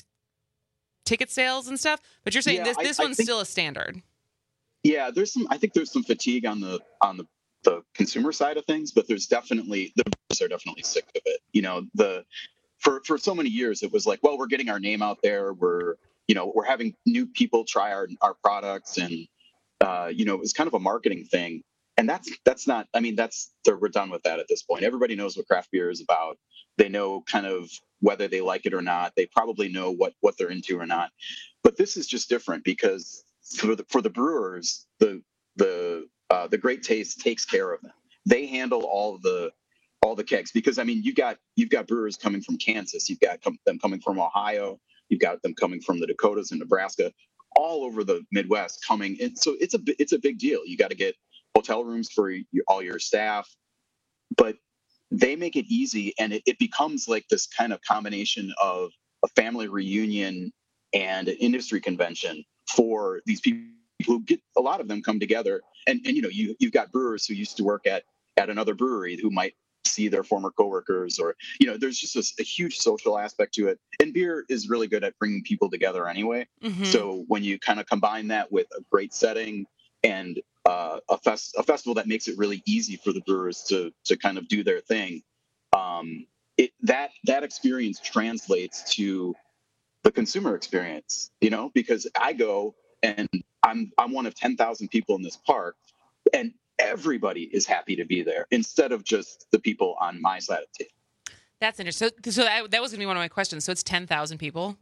ticket sales and stuff, but you're saying yeah, this, this I, one's I think, still a standard. Yeah. There's some, I think there's some fatigue on the, on the, the consumer side of things, but there's definitely, the brewers are definitely sick of it. You know, the, for, for so many years, it was like, well, we're getting our name out there. We're, you know, we're having new people try our, our products and, Uh, you know, it was kind of a marketing thing. And that's that's not I mean, that's we're done with that at this point. Everybody knows what craft beer is about. They know kind of whether they like it or not. They probably know what what they're into or not. But this is just different because for the for the brewers, the the uh, the Great Taste takes care of them. They handle all the all the kegs because I mean, you've got you've got brewers coming from Kansas, you've got com- them coming from Ohio, you've got them coming from the Dakotas and Nebraska. All over the Midwest coming. And so it's a, it's a big deal. You got to get hotel rooms for you, all your staff, but they make it easy. And it, it becomes like this kind of combination of a family reunion and an industry convention for these people who get, a lot of them come together. And, and you know, you, you've got brewers who used to work at, at another brewery who might see their former coworkers or, you know, there's just a, a huge social aspect to it. And beer is really good at bringing people together anyway. Mm-hmm. So when you kind of combine that with a great setting and uh, a fest, a festival that makes it really easy for the brewers to, to kind of do their thing, um, it, that, that experience translates to the consumer experience, you know, because I go and I'm I'm one of ten thousand people in this park, and everybody is happy to be there instead of just the people on my side of the table. That's interesting. So, so that, that was going to be one of my questions. So it's ten thousand people?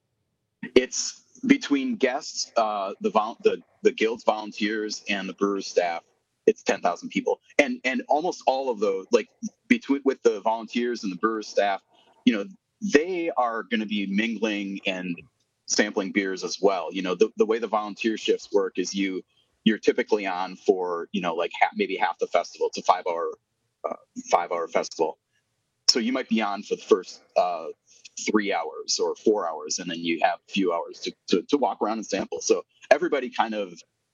It's between guests, uh, the, vol- the the guild's volunteers, and the brewer's staff. It's ten thousand people, and and almost all of those, like between with the volunteers and the brewer's staff, you know, they are going to be mingling and sampling beers as well. You know, the the way the volunteer shifts work is you you're typically on for, you know, like half, maybe half the festival. It's a five hour uh, five hour festival, so you might be on for the first uh, three hours or four hours, and then you have a few hours to to, to walk around and sample. So everybody kind of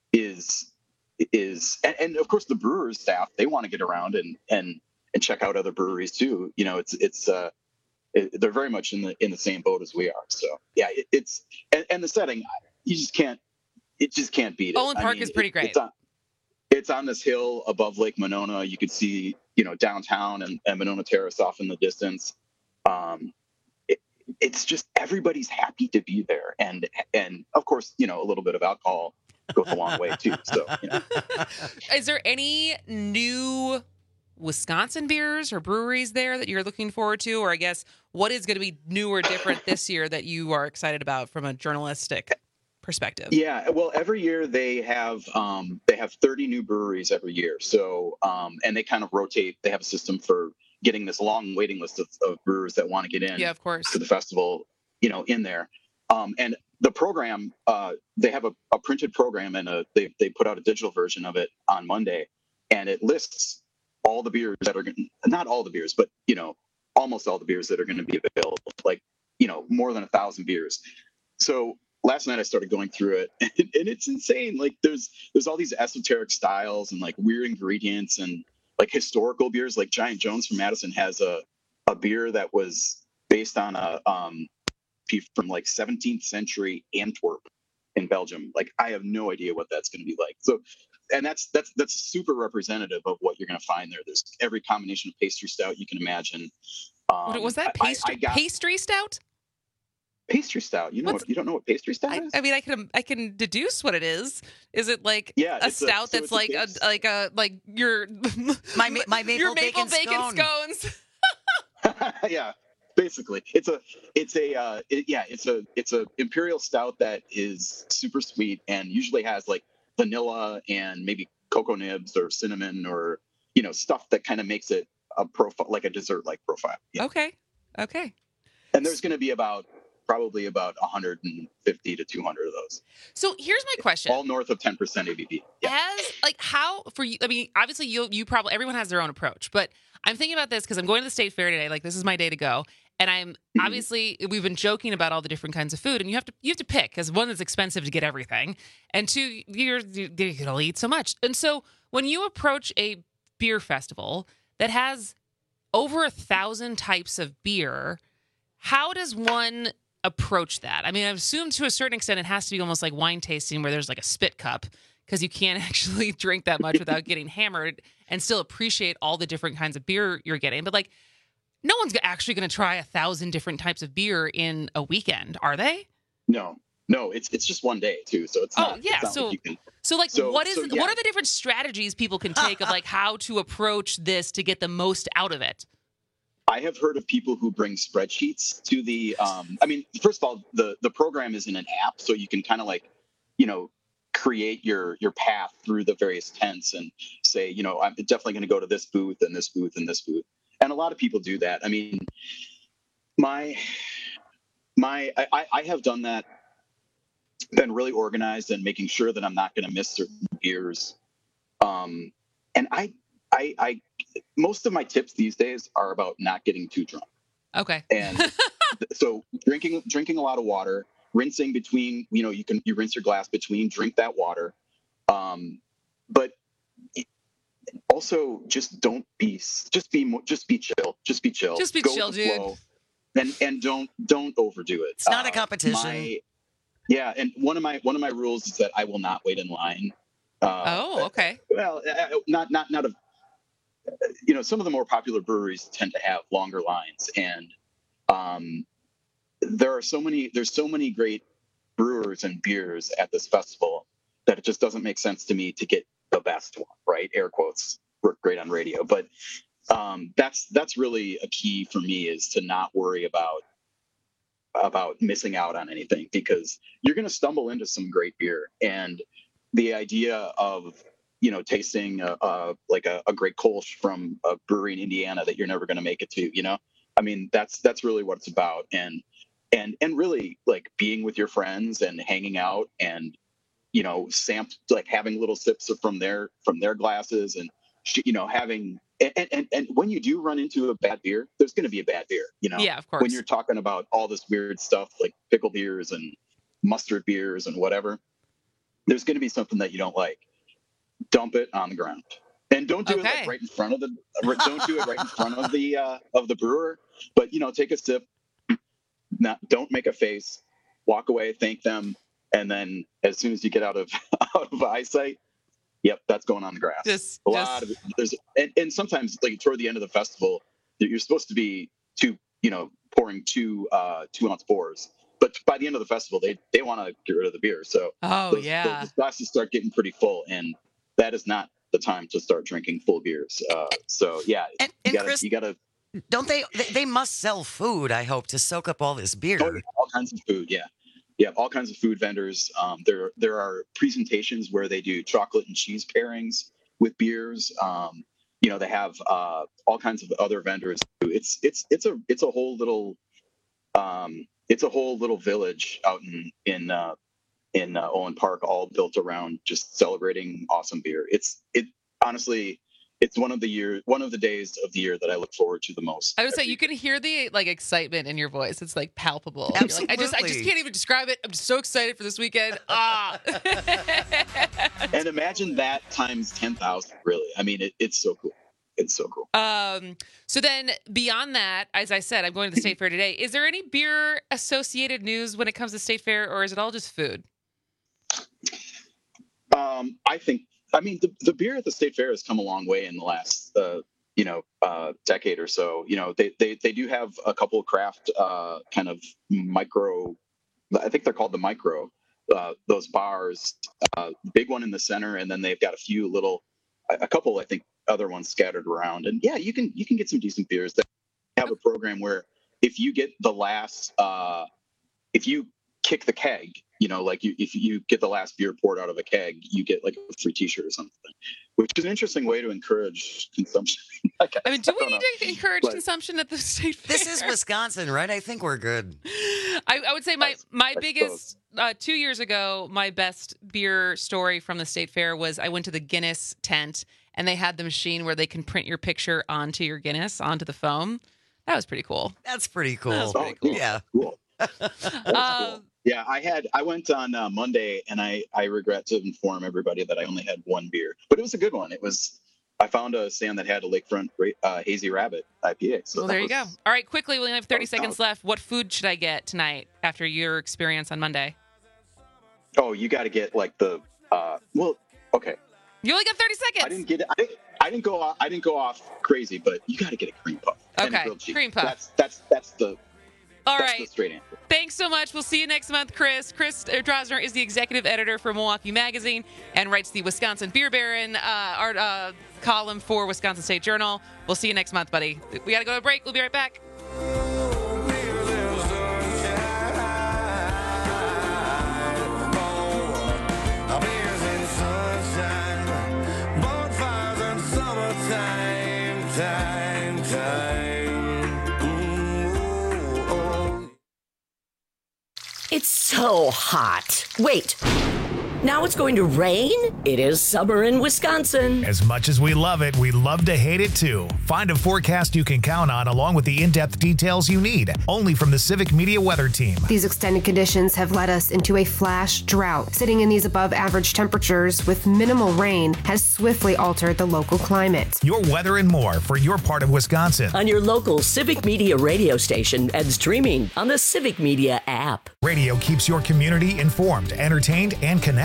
is. is and, and of course the brewers staff, they want to get around and and and check out other breweries too. You know, it's it's uh it, they're very much in the in the same boat as we are. So yeah, it, it's and, and the setting, you just can't it just can't beat it. Olin Park I mean, is pretty it, great. It's on, it's on this hill above Lake Monona. You could see, you know, downtown and, and Monona Terrace off in the distance. Um, it, it's just everybody's happy to be there, and and of course, you know, a little bit of alcohol goes a long way too. So, you know. Is there any new Wisconsin beers or breweries there that you're looking forward to? Or I guess what is going to be new or different this year that you are excited about from a journalistic perspective? Yeah, well, every year they have um, they have thirty new breweries every year. So, um, and they kind of rotate. They have a system for getting this long waiting list of, of brewers that want to get in. Yeah, of course. To the festival, you know, in there. Um, and the program, uh, they have a, a printed program, and a, they they put out a digital version of it on Monday, and it lists all the beers that are going not all the beers, but you know, almost all the beers that are going to be available, like, you know, more than a thousand beers. So last night I started going through it, and, and it's insane. Like there's there's all these esoteric styles and like weird ingredients and like historical beers. Like Giant Jones from Madison has a a beer that was based on a um from like seventeenth century Antwerp in Belgium. Like I have no idea what that's going to be like. So, and that's that's that's super representative of what you're going to find there. There's every combination of pastry stout you can imagine. Um, was that pastry I, I got, pastry stout? Pastry stout. You know what, you don't know what pastry stout I, is? I mean, I can I can deduce what it is. Is it like yeah, a stout a, so that's like a, a like a like your my my maple, your maple bacon, bacon scone. scones? Yeah. Basically, it's a, it's a, uh, it, yeah, it's a, it's a imperial stout that is super sweet and usually has like vanilla and maybe cocoa nibs or cinnamon or, you know, stuff that kind of makes it a profile, like a dessert like profile. Yeah. Okay. Okay. And there's going to be about probably about one hundred fifty to two hundred of those. So here's my question: all north of ten percent A B V. Yeah. As like how for you? I mean, obviously you you probably everyone has their own approach, but I'm thinking about this because I'm going to the state fair today. Like this is my day to go. And I'm obviously we've been joking about all the different kinds of food, and you have to you have to pick because one, it's expensive to get everything, and two, you're you can only eat so much. And so when you approach a beer festival that has over a thousand types of beer, how does one approach that? I mean, I assume to a certain extent it has to be almost like wine tasting, where there's like a spit cup because you can't actually drink that much without getting hammered and still appreciate all the different kinds of beer you're getting. But like, no one's actually going to try a thousand different types of beer in a weekend, are they? No, no, it's it's just one day too, so it's not. Oh yeah, it's not so like you can, so like, so, what is so, yeah. what are the different strategies people can take of like how to approach this to get the most out of it? I have heard of people who bring spreadsheets to the. Um, I mean, first of all, the the program is in an app, so you can kind of like, you know, create your your path through the various tents and say, you know, I'm definitely going to go to this booth and this booth and this booth. And a lot of people do that. I mean, my, my, I, I have done that, been really organized and making sure that I'm not going to miss certain beers. Um, and I, I, I, most of my tips these days are about not getting too drunk. Okay. And so drinking, drinking a lot of water, rinsing between, you know, you can, you rinse your glass between, drink that water. Um, but also, just don't be, just be, more, just be chill, just be chill, just be Go chill, with the dude. flow, and and don't don't overdo it. It's not uh, a competition. My, yeah, and one of my one of my rules is that I will not wait in line. Uh, oh, okay. Well, not not not a, you know, some of the more popular breweries tend to have longer lines, and um, there are so many, there's so many great brewers and beers at this festival that it just doesn't make sense to me to get the best one, right? Air quotes work great on radio, but um, that's that's really a key for me, is to not worry about about missing out on anything, because you're going to stumble into some great beer. And the idea of, you know, tasting a, a, like a, a great Kolsch from a brewery in Indiana that you're never going to make it to, you know, I mean, that's that's really what it's about. And and and really, like, being with your friends and hanging out and, you know, samp like having little sips from their from their glasses, and, you know, having and, and, and when you do run into a bad beer, there's going to be a bad beer, you know? Yeah, of course. When you're talking about all this weird stuff like pickle beers and mustard beers and whatever, there's going to be something that you don't like. Dump it on the ground, and don't do okay. it like right in front of the. Don't do it right in front of the uh, of the brewer. But, you know, take a sip. Not don't make a face. Walk away. Thank them, and then as soon as you get out of out of eyesight. Yep, that's going on the grass. Just, a just... lot of there's and, and sometimes, like, toward the end of the festival, you're supposed to be two, you know, pouring two uh, two ounce pours, but by the end of the festival, they they want to get rid of the beer. So oh those, yeah, those glasses start getting pretty full, and that is not the time to start drinking full beers. Uh, so yeah, and, you and gotta Chris, you gotta. Don't they, they? They must sell food, I hope, to soak up all this beer. Oh, yeah, all kinds of food, yeah. Yeah, all kinds of food vendors. Um, there, there are presentations where they do chocolate and cheese pairings with beers. Um, you know, they have uh, all kinds of other vendors. It's, it's, it's a, it's a whole little, um, it's a whole little village out in in uh, in uh, Owen Park, all built around just celebrating awesome beer. It's, it honestly. It's one of the year, one of the days of the year that I look forward to the most. I would say you can hear the like excitement in your voice. It's like palpable. Absolutely. Like, I just, I just can't even describe it. I'm just so excited for this weekend. Ah. And imagine that times ten thousand. Really, I mean, it, it's so cool. It's so cool. Um. So then, beyond that, as I said, I'm going to the State Fair today. Is there any beer associated news when it comes to State Fair, or is it all just food? Um, I think. I mean, the, the beer at the State Fair has come a long way in the last, uh, you know, uh, decade or so. You know, they, they, they do have a couple of craft uh, kind of micro, I think they're called the micro, uh, those bars, uh, big one in the center. And then they've got a few little, a couple, I think, other ones scattered around. And yeah, you can, you can get some decent beers. They have a program where if you get the last, uh, if you kick the keg, you know, like you, if you get the last beer poured out of a keg, you get like a free T-shirt or something, which is an interesting way to encourage consumption. I, I mean, do we need know. to encourage but, consumption at the State Fair? This is Wisconsin, right? I think we're good. I, I would say my, my I biggest, uh, two years ago, my best beer story from the State Fair was I went to the Guinness tent, and they had the machine where they can print your picture onto your Guinness, onto the foam. That was pretty cool. That's pretty cool. That was pretty oh, cool. Yeah. Cool. That's um, cool. Yeah, I had I went on uh, Monday, and I I regret to inform everybody that I only had one beer, but it was a good one. It was I found a stand that had a Lakefront uh, Hazy Rabbit I P A. So well, there you was, go. All right, quickly, we only have thirty was, seconds left. What food should I get tonight after your experience on Monday? Oh, you got to get like the uh, well, okay. You only got thirty seconds. I didn't get it. I didn't, I didn't go off. I didn't go off crazy, but you got to get a cream puff. and a Okay, grilled cheese. cream puff. That's that's that's the. All That's right. the straight answer. Thanks so much. We'll see you next month, Chris. Chris Drosner is the executive editor for Milwaukee Magazine and writes the Wisconsin Beer Baron uh, art uh, column for Wisconsin State Journal. We'll see you next month, buddy. We got to go to a break. We'll be right back. It's so hot. Wait. Now it's going to rain? It is summer in Wisconsin. As much as we love it, we love to hate it too. Find a forecast you can count on along with the in-depth details you need, only from the Civic Media Weather Team. These extended conditions have led us into a flash drought. Sitting in these above average temperatures with minimal rain has swiftly altered the local climate. Your weather and more for your part of Wisconsin. On your local Civic Media radio station and streaming on the Civic Media app. Radio keeps your community informed, entertained, and connected.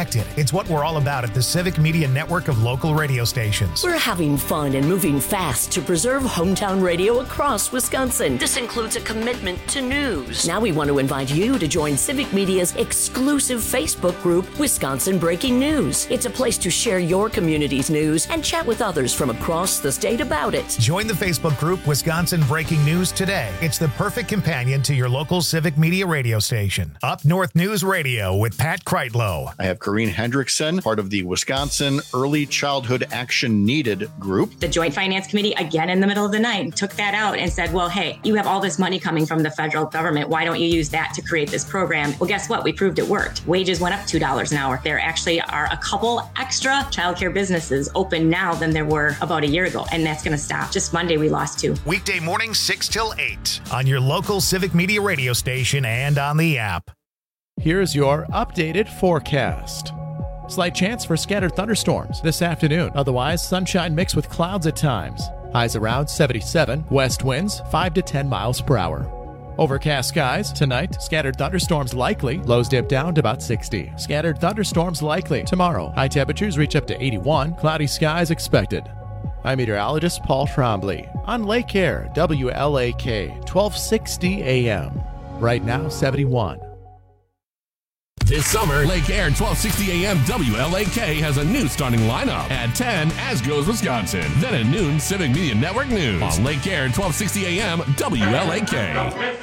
connected. It's what we're all about at the Civic Media Network of local radio stations. We're having fun and moving fast to preserve hometown radio across Wisconsin. This includes a commitment to news. Now we want to invite you to join Civic Media's exclusive Facebook group, Wisconsin Breaking News. It's a place to share your community's news and chat with others from across the state about it. Join the Facebook group Wisconsin Breaking News today. It's the perfect companion to your local Civic Media radio station. Up North News Radio with Pat Kreitlow. I have Corrine Hendrickson, part of the Wisconsin Early Childhood Action Needed group. The Joint Finance Committee, again in the middle of the night, took that out and said, well, hey, you have all this money coming from the federal government. Why don't you use that to create this program? Well, guess what? We proved it worked. Wages went up two dollars an hour. There actually are a couple extra childcare businesses open now than there were about a year ago, and that's going to stop. Just Monday, we lost two. Weekday morning, six till eight on your local Civic Media radio station and on the app. Here's your updated forecast. Slight chance for scattered thunderstorms this afternoon. Otherwise, sunshine mixed with clouds at times. Highs around seventy-seven. West winds five to ten miles per hour. Overcast skies tonight. Scattered thunderstorms likely. Lows dip down to about sixty. Scattered thunderstorms likely tomorrow. High temperatures reach up to eighty-one. Cloudy skies expected. I'm meteorologist Paul Trombley on Lake Air, W L A K, twelve sixty A M. Right now, seventy-one. This summer, Lake Air twelve sixty A M W L A K has a new starting lineup. At ten, As Goes Wisconsin. Then at noon, Civic Media Network News. On Lake Air twelve sixty A M W L A K.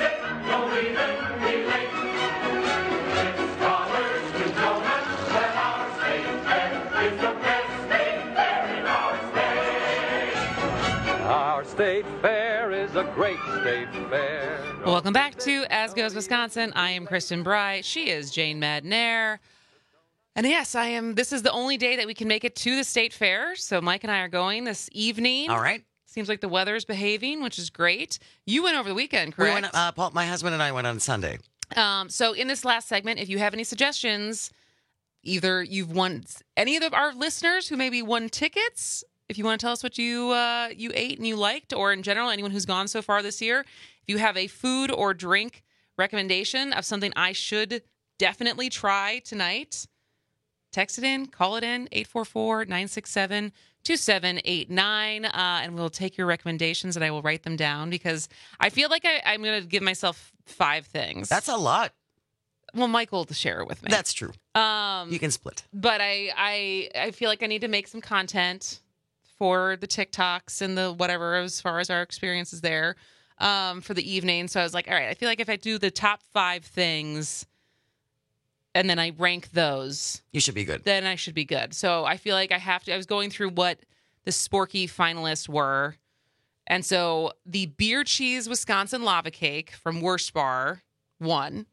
State Fair is a great state fair. Welcome back to As Goes Wisconsin. I am Kristen Bry. She is Jane Madnair. And yes, I am. This is the only day that we can make it to the state fair. So Mike and I are going this evening. All right. Seems like the weather's behaving, which is great. You went over the weekend, correct? We went, uh, Paul, my husband and I went on Sunday. Um, so in this last segment, if you have any suggestions, either you've won any of our listeners who maybe won tickets. If you want to tell us what you uh, you ate and you liked, or in general, anyone who's gone so far this year, if you have a food or drink recommendation of something I should definitely try tonight, text it in, call it in, eight four four, nine six seven, two seven eight nine, uh, and we'll take your recommendations and I will write them down because I feel like I, I'm going to give myself five things. That's a lot. Well, Michael will share it with me. That's true. Um, you can split. But I, I, I feel like I need to make some content for the TikToks and the whatever as far as our experiences there um, for the evening. So I was like, all right, I feel like if I do the top five things and then I rank those, you should be good. Then I should be good. So I feel like I have to, I was going through what the Sporky finalists were. And so the beer cheese Wisconsin lava cake from Worst Bar won.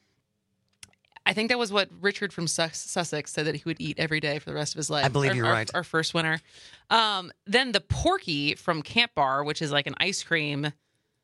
I think that was what Richard from Sus- Sussex said that he would eat every day for the rest of his life. I believe our, you're our, right. Our first winner. Um, then the Porky from Camp Bar, which is like an ice cream,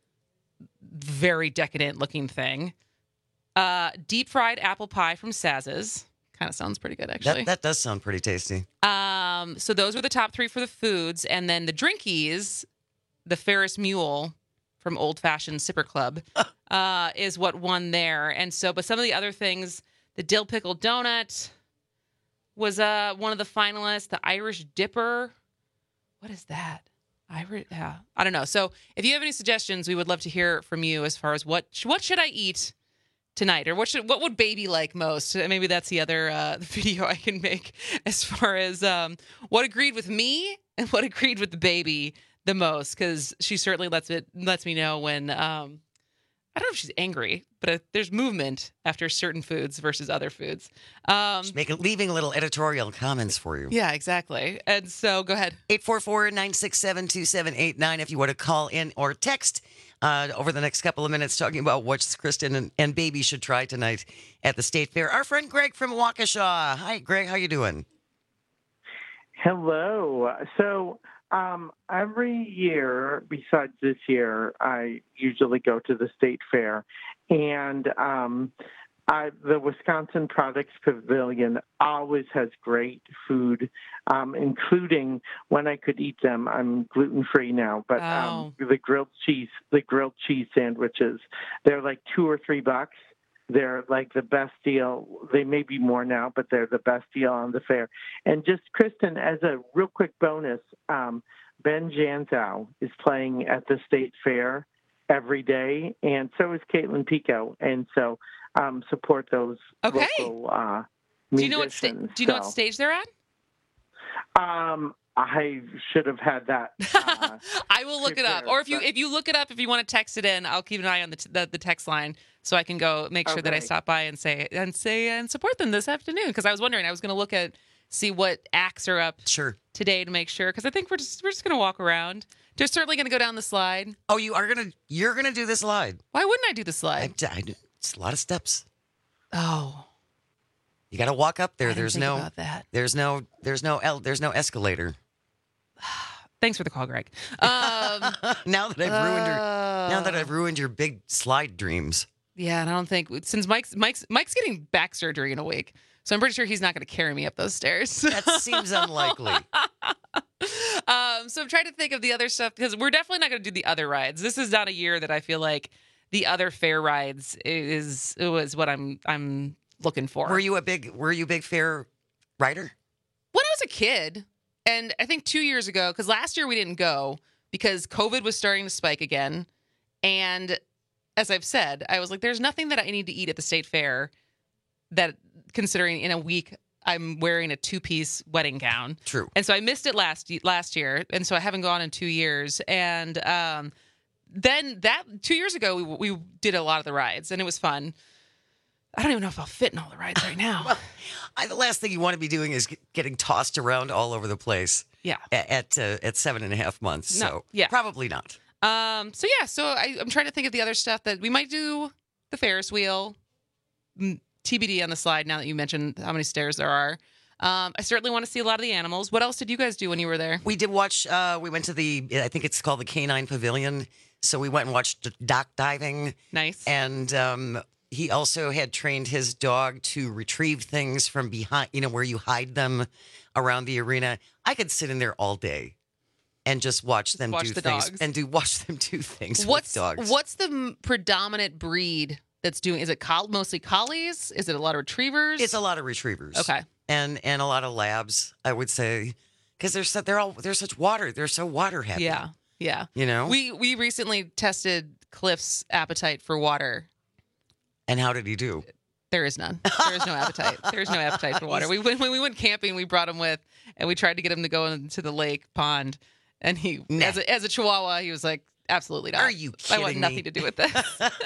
very decadent looking thing. Uh, deep fried apple pie from Saz's. Kind of sounds pretty good, actually. That, that does sound pretty tasty. Um, so those were the top three for the foods. And then the drinkies, the Ferris Mule from Old Fashioned Sipper Club uh, is what won there. And so, but some of the other things, the dill pickle donut was uh, one of the finalists. The Irish Dipper. What is that? Irish, yeah, I don't know. So if you have any suggestions, we would love to hear from you as far as what what should I eat tonight, or what should what would baby like most? Maybe that's the other uh, video I can make as far as um, what agreed with me and what agreed with the baby the most, because she certainly lets it lets me know when um, I don't know if she's angry, but uh, there's movement after certain foods versus other foods. Um, Just make it, leaving little editorial comments for you. Yeah, exactly. And so go ahead. eight four four, nine six seven, two seven eight nine if you want to call in or text uh, over the next couple of minutes talking about what Kristen and, and baby should try tonight at the State Fair. Our friend Greg from Waukesha. Hi, Greg. How you doing? Hello. So um, every year, besides this year, I usually go to the State Fair. And um, I, the Wisconsin Products Pavilion always has great food, um, including when I could eat them. I'm gluten-free now, but um, the grilled cheese, the grilled cheese sandwiches, they're like two or three bucks. they're like the best deal. They may be more now, but they're the best deal on the fair. And just, Kristen, as a real quick bonus, um, Ben Janzow is playing at the state fair every day, and so is Caitlin Pico. And so um, support those Okay. local uh, Do you know what sta- musicians. Do you know what So, stage they're at? Um, I should have had that. Uh, I will look it up. prepared, Or if you but- if you look it up, if you want to text it in, I'll keep an eye on the t- the, the text line so I can go make sure that I Okay. stop by and say and say and support them this afternoon, because I was wondering, I was going to look at see what acts are up sure today to make sure, because I think we're just we're just going to walk around. They're certainly going to go down the slide. Oh, you are gonna you're gonna do the slide? Why wouldn't I do the slide? I, I, it's a lot of steps. Oh, You got to walk up there. I didn't There's think no about that. there's no there's no el- there's no escalator. Thanks for the call, Greg. Um, now that I've ruined your now that uh, I've ruined your big slide dreams. Yeah, and I don't think since Mike's Mike's Mike's getting back surgery in a week, so I'm pretty sure he's not going to carry me up those stairs. That seems unlikely. Um, so I'm trying to think of the other stuff, because we're definitely not going to do the other rides. This is not a year that I feel like the other fair rides is it was what I'm I'm looking for. Were you a big were you a big fair rider? When I was a kid, and I think two years ago, because last year we didn't go because COVID was starting to spike again, and as I've said, I was like, there's nothing that I need to eat at the state fair that, considering in a week I'm wearing a two-piece wedding gown. True. And so I missed it last last year, and so I haven't gone in two years. And um, then that two years ago, we, we did a lot of the rides, and it was fun. I don't even know if I'll fit in all the rides right now. Well, I, the last thing you want to be doing is get, getting tossed around all over the place. Yeah. At at, uh, at seven and a half months. No, So yeah. probably not. Um. So yeah. So I, I'm trying to think of the other stuff that we might do. The Ferris wheel, mm, T B D on the slide. Now that you mentioned how many stairs there are, um, I certainly want to see a lot of the animals. What else did you guys do when you were there? We did watch. Uh, we went to the. I think it's called the Canine Pavilion. So we went and watched dock diving. Nice. And um, he also had trained his dog to retrieve things from behind. You know, where you hide them around the arena. I could sit in there all day and just watch them watch do the things dogs. and do watch them do things What's with dogs. What's the m- predominant breed that's doing? Is it col- mostly collies? Is it a lot of retrievers? It's a lot of retrievers. Okay. And and a lot of labs, I would say, because they're so, they're all they're such water. They're so water happy. Yeah. Yeah. You know. We we recently tested Cliff's appetite for water. And how did he do? There is none. There is no appetite. There is no appetite for water. We went when we went camping. We brought him with, and we tried to get him to go into the lake pond, and he, Nah. as a, as a Chihuahua, he was like, "Absolutely not. Are you I want kidding nothing me?" to do with this."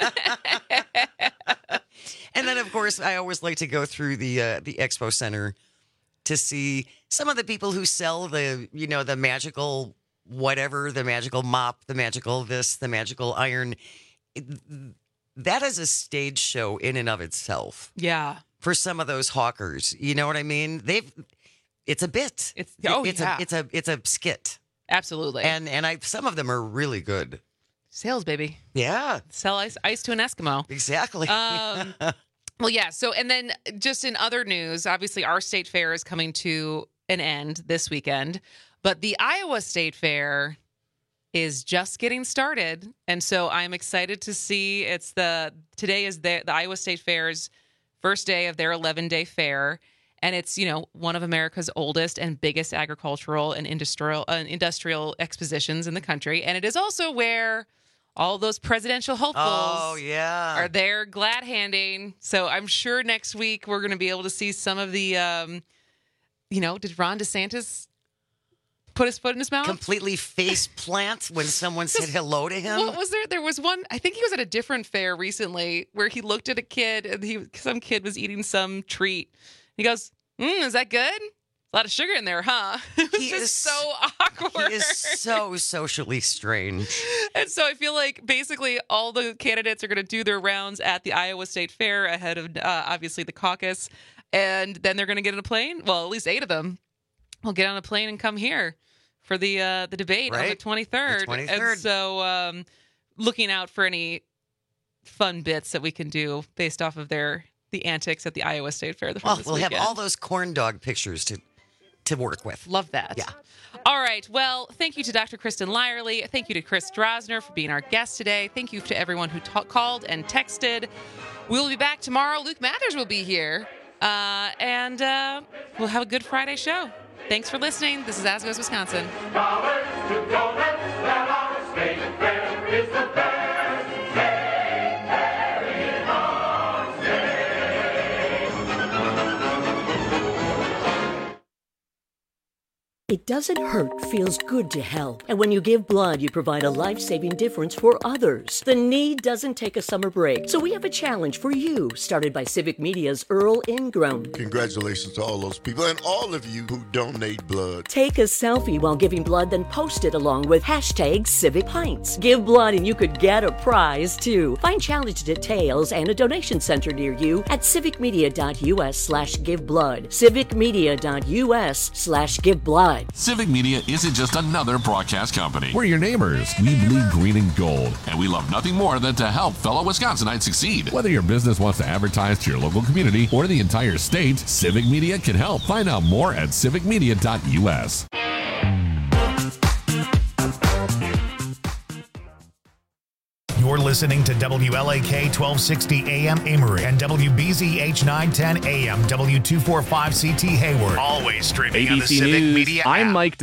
And then, of course, I always like to go through the uh, the expo center to see some of the people who sell the you know the magical whatever, the magical mop, the magical this, the magical iron. It- that is a stage show in and of itself. Yeah. For some of those hawkers, you know what I mean? They've it's a bit. It's oh it's yeah. a it's a it's a skit. Absolutely. And and I some of them are really good. Sales, baby. Yeah. Sell ice, ice to an Eskimo. Exactly. Um, well, yeah. So, and then just in other news, obviously our state fair is coming to an end this weekend, but the Iowa State Fair is just getting started, and so I'm excited to see. It's the today is the the Iowa State Fair's first day of their eleven day fair, and it's you know one of America's oldest and biggest agricultural and industrial uh, industrial expositions in the country, and it is also where all those presidential hopefuls Oh yeah. are there glad handing. So I'm sure next week we're going to be able to see some of the, um, you know, did Ron DeSantis put his foot in his mouth? Completely face plant when someone said hello to him. What was there? There was one, I think he was at a different fair recently where he looked at a kid and he, some kid was eating some treat. He goes, mm, is that good? A lot of sugar in there, huh? It was He just is- so awkward. He is so socially strange. And so I feel like basically all the candidates are going to do their rounds at the Iowa State Fair ahead of uh, obviously the caucus. And then they're going to get on a plane. Well, at least eight of them will get on a plane and come here for the uh, the debate on the Right. twenty-third. The twenty-third. And so um, looking out for any fun bits that we can do based off of their the antics at the Iowa State Fair the Well, this we'll weekend. have all those corn dog pictures to to work with. Love that. Yeah. All right. Well, thank you to Doctor Kristen Lyerly. Thank you to Chris Drosner for being our guest today. Thank you to everyone who ta- called and texted. We'll be back tomorrow. Luke Mathers will be here. Uh, and uh, we'll have a good Friday show. Thanks for listening. This is As Goes Wisconsin. It doesn't hurt, feels good to help. And when you give blood, you provide a life-saving difference for others. The need doesn't take a summer break. So we have a challenge for you, started by Civic Media's Earl Ingram. Congratulations to all those people and all of you who donate blood. Take a selfie while giving blood, then post it along with hashtag Civic Pints. Give blood and you could get a prize, too. Find challenge details and a donation center near you at civicmedia.us slash give blood. civicmedia.us slash give blood. Civic Media isn't just another broadcast company. We're your neighbors. We bleed green and gold, and we love nothing more than to help fellow Wisconsinites succeed. Whether your business wants to advertise to your local community or the entire state, Civic Media can help. Find out more at civic media dot u s. You're listening to W L A K twelve sixty A M Amory and W B Z H nine ten A M W two forty-five C T Hayward. Always streaming on the Civic Media app. I'm Mike